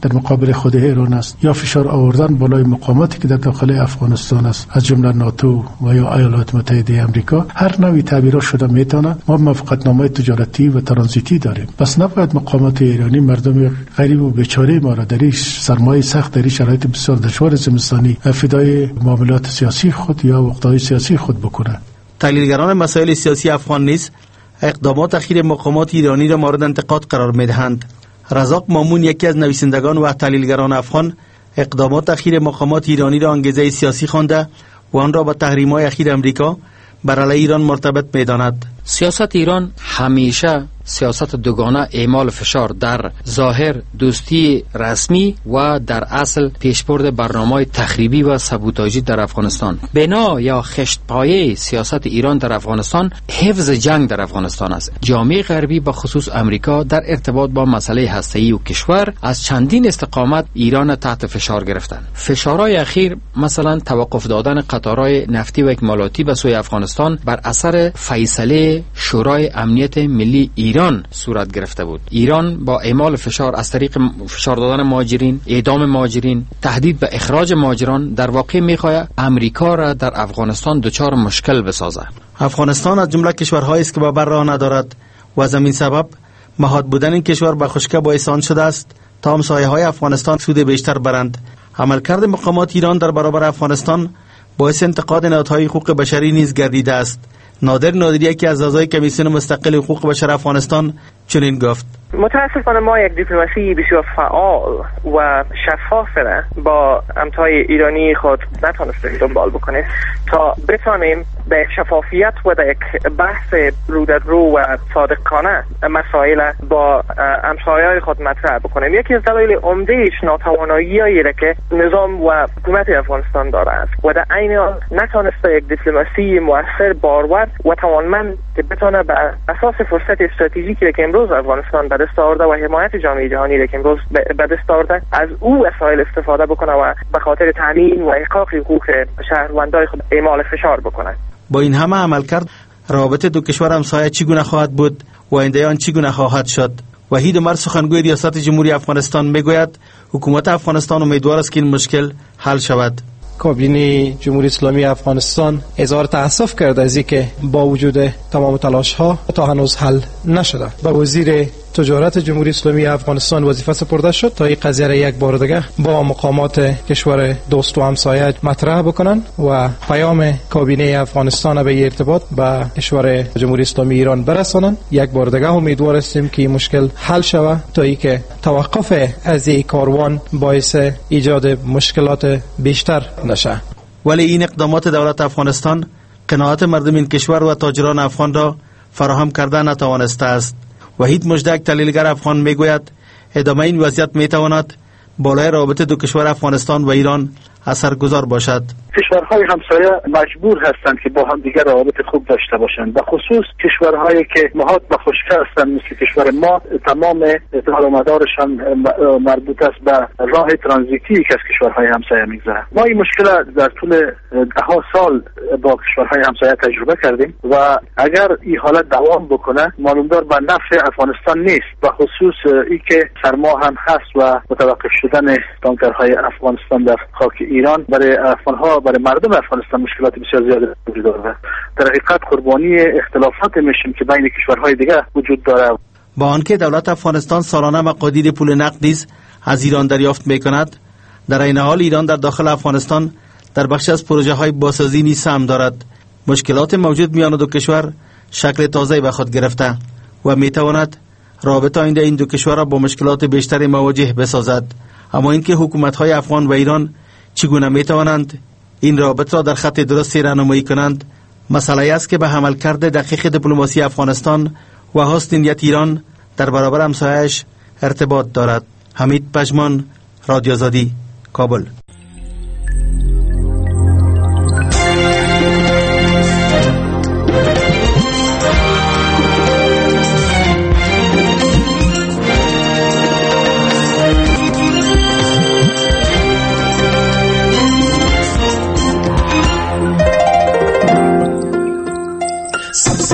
در مقابل خود ایران است یا فشار آوردن بالای مقاماتی که در داخل افغانستان است از جمله ناتو و یا ایالات متحده آمریکا، هر نوعی تعبیرات شده میتونه. ما موافقتنامه تجارتی و ترانزیتی داریم، پس نباید مقامات ایرانی مردم غریب و بیچاره ما را در این سرمایه سخت، در این شرایط بسیار دشوار زمستانی فدای معاملات سیاسی خود یا وقتهای سیاسی خود بکنه. تحلیلگران مسائل سیاسی افغان نیز اقدامات اخیر مقامات ایرانی را مورد انتقاد قرار می‌دهند. رزاق مامون، یکی از نویسندگان و تحلیلگران افغان، اقدامات اخیر مقامات ایرانی را انگیزه سیاسی خوانده و آن را با تحریم‌های اخیر امریکا بر علیه ایران مرتبط می‌داند. سیاست ایران همیشه سیاست دوگانه، اعمال فشار در ظاهر دوستی رسمی و در اصل پیشبرد برنامه‌های تخریبی و سابوتاژی در افغانستان. بنا یا خشت‌پایه سیاست ایران در افغانستان حفظ جنگ در افغانستان است. جامعه غربی به خصوص امریکا در ارتباط با مسئله هسته‌ای و کشور از چندین استقامت ایران تحت فشار گرفتند. فشارهای اخیر مثلا توقف دادن قطارهای نفتی و اکمالاتی به سوی افغانستان بر اثر فیصله شورای امنیت ملی ایران صورت گرفته بود. ایران با اعمال فشار از طریق فشار دادن مهاجرین، اعدام مهاجرین، تهدید به اخراج مهاجران در واقع می‌خواهد امریکا را در افغانستان دچار مشکل بسازد. افغانستان از جمله کشورهایی است که با بر راه ندارد و از همین سبب مهاد بودن این کشور به خشکی باعث آن شده است تا همسایه‌های افغانستان سود بیشتر برند. عملکرد مقامات ایران در برابر افغانستان باعث انتقاد نهادهای حقوق بشری نیز گردیده است. نادر نادری که از اعضای کمیسیون مستقل حقوق بشر افغانستان چنین گفت: متاسفانه ما یک دیپلماسی بسیار فعال و شفاف را با همتای ایرانی خود نتونستیم دنبال بکنیم تا بتانیم به شفافیت و در یک بحث رو در رو و صادقانه مسائل با همسایه‌های خود مطرح بکنیم. یکی از دلایل عمده‌اش ناتوانایی‌ای را که نظام و حکومت افغانستان داره است و در عین حال نتونسته یک دیپلماسی مؤثر، بارور و توانمند که بتونه بر اساس فرصت استراتژیکی که امروز افغانستان به دست آورده و حمایت جامعه جهانی را که امروز به دست آورده از او وسایل استفاده بکنه و به خاطر تامین و احقاق حقوق شهروندان خود اعمال فشار بکنه. با این همه عملکرد رابطه دو کشور همسایه چگونه خواهد بود و آینده آن چگونه خواهد شد؟ وحید عمر، سخنگوی ریاست جمهوری افغانستان، میگوید حکومت افغانستان امیدوار است که این مشکل حل شود. کابینه جمهوری اسلامی افغانستان اظهار تأسف کرده از اینکه با وجود تمام تلاش ها تا هنوز حل نشده. به وزیر تجارت جمهوری اسلامی افغانستان وظیفه سپرده شد تا این قضیه را یک بار دیگه با مقامات کشور دوست و همسایه مطرح بکنن و پیام کابینه افغانستان به ارتباط با کشور جمهوری اسلامی ایران برسانن. یک بار دیگه امیدوار هستیم که این مشکل حل شود تا اینکه توقف از این کاروان باعث ایجاد مشکلات بیشتر نشه. ولی این اقدامات دولت افغانستان قناعت مردم این کشور و تاجران افغان را فراهم کرده نتوانسته است. وحید مجدک، تحلیلگر افغان، میگوید ادامه این وضعیت میتواند بالای رابطه دو کشور افغانستان و ایران اثرگذار باشد. کشورهای همسایه مجبور هستند که با هم دیگر روابط خوب داشته باشند، به خصوص کشورهایی که نهاد به خشکی هستند مثل کشور ما. تمام اتحاد و مدارشان مربوط است به راه ترانزیتی که از کشورهای همسایه میگذره. ما این مشکل در طول ده ها سال با کشورهای همسایه تجربه کردیم و اگر این حالت دوام بکنه معلومدار به نفع افغانستان نیست، به خصوص ای که سرما هم هست و متوقف شدن تانکرهای افغانستان در خاک ایران برای افغانها، برای مردم افغانستان مشکلات بسیار زیادی وجود داره. در حقیقت قربانی اختلافات میشیم که بین کشورهای دیگه وجود داره. با آنکه دولت افغانستان سالانه مقادیر پول نقدی از ایران دریافت میکند، در این حال ایران در داخل افغانستان در بخش از پروژه های بازسازی نیز سهم دارد. مشکلات موجود میان دو کشور شکل تازه‌ای به خود گرفته و میتواند رابطه آینده این دو کشور را با مشکلات بیشتری مواجه بسازد. اما اینکه حکومت‌های افغان و ایران چگونه میتوانند این رابطه را در خط درستی راهنمایی کنند مسئله است که به عملکرد دقیق دیپلماسی افغانستان و حسن نیت ایران در برابر همسایه‌اش ارتباط دارد. حمید پژمان، رادیو آزادی، کابل.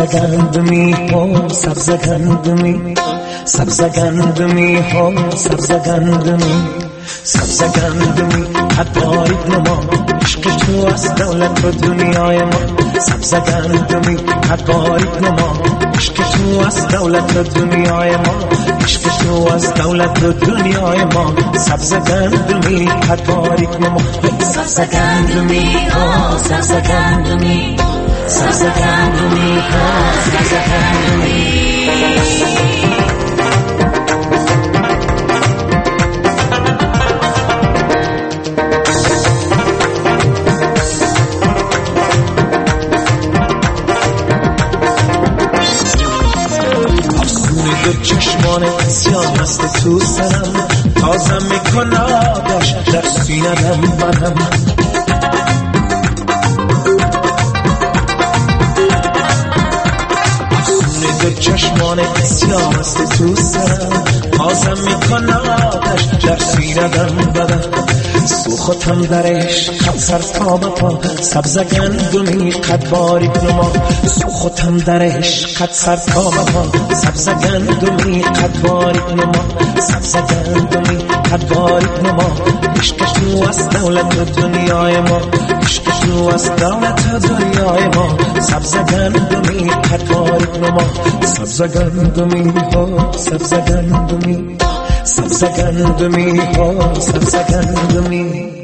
گندمی ها سبز گندمی سبز گندمی ها سبز گندمی سبز گندمی حدایق نما عشق تو از دولت و دنیای ما سبز گندمی حدایق نما عشق تو از دولت و دنیای ما عشق تو از دولت و دنیای ما سبز گندمی حدایق نما سبز گندمی ها سبز گندمی سبز گندمی ها سبز گندمی چشمان سیاه است تو سرم تازم میکن آدش در سینم منم افسونه در چشمان سیاه است تو سرم تازم میکن آدش در سینم بدم سوختم درش قد سر تا پا سبز گندمی قد باریک نما سوختم درش قد سر تا پا سبز گندمی قد باریک نما سبز گندمی قد باریک نما عشق تو از دولت و دنیای ما عشق تو از دولت و دنیای ما سبز گندمی قد باریک نما سبز گندمی ها سبز گندمی سبز گندمی ها سبز گندمی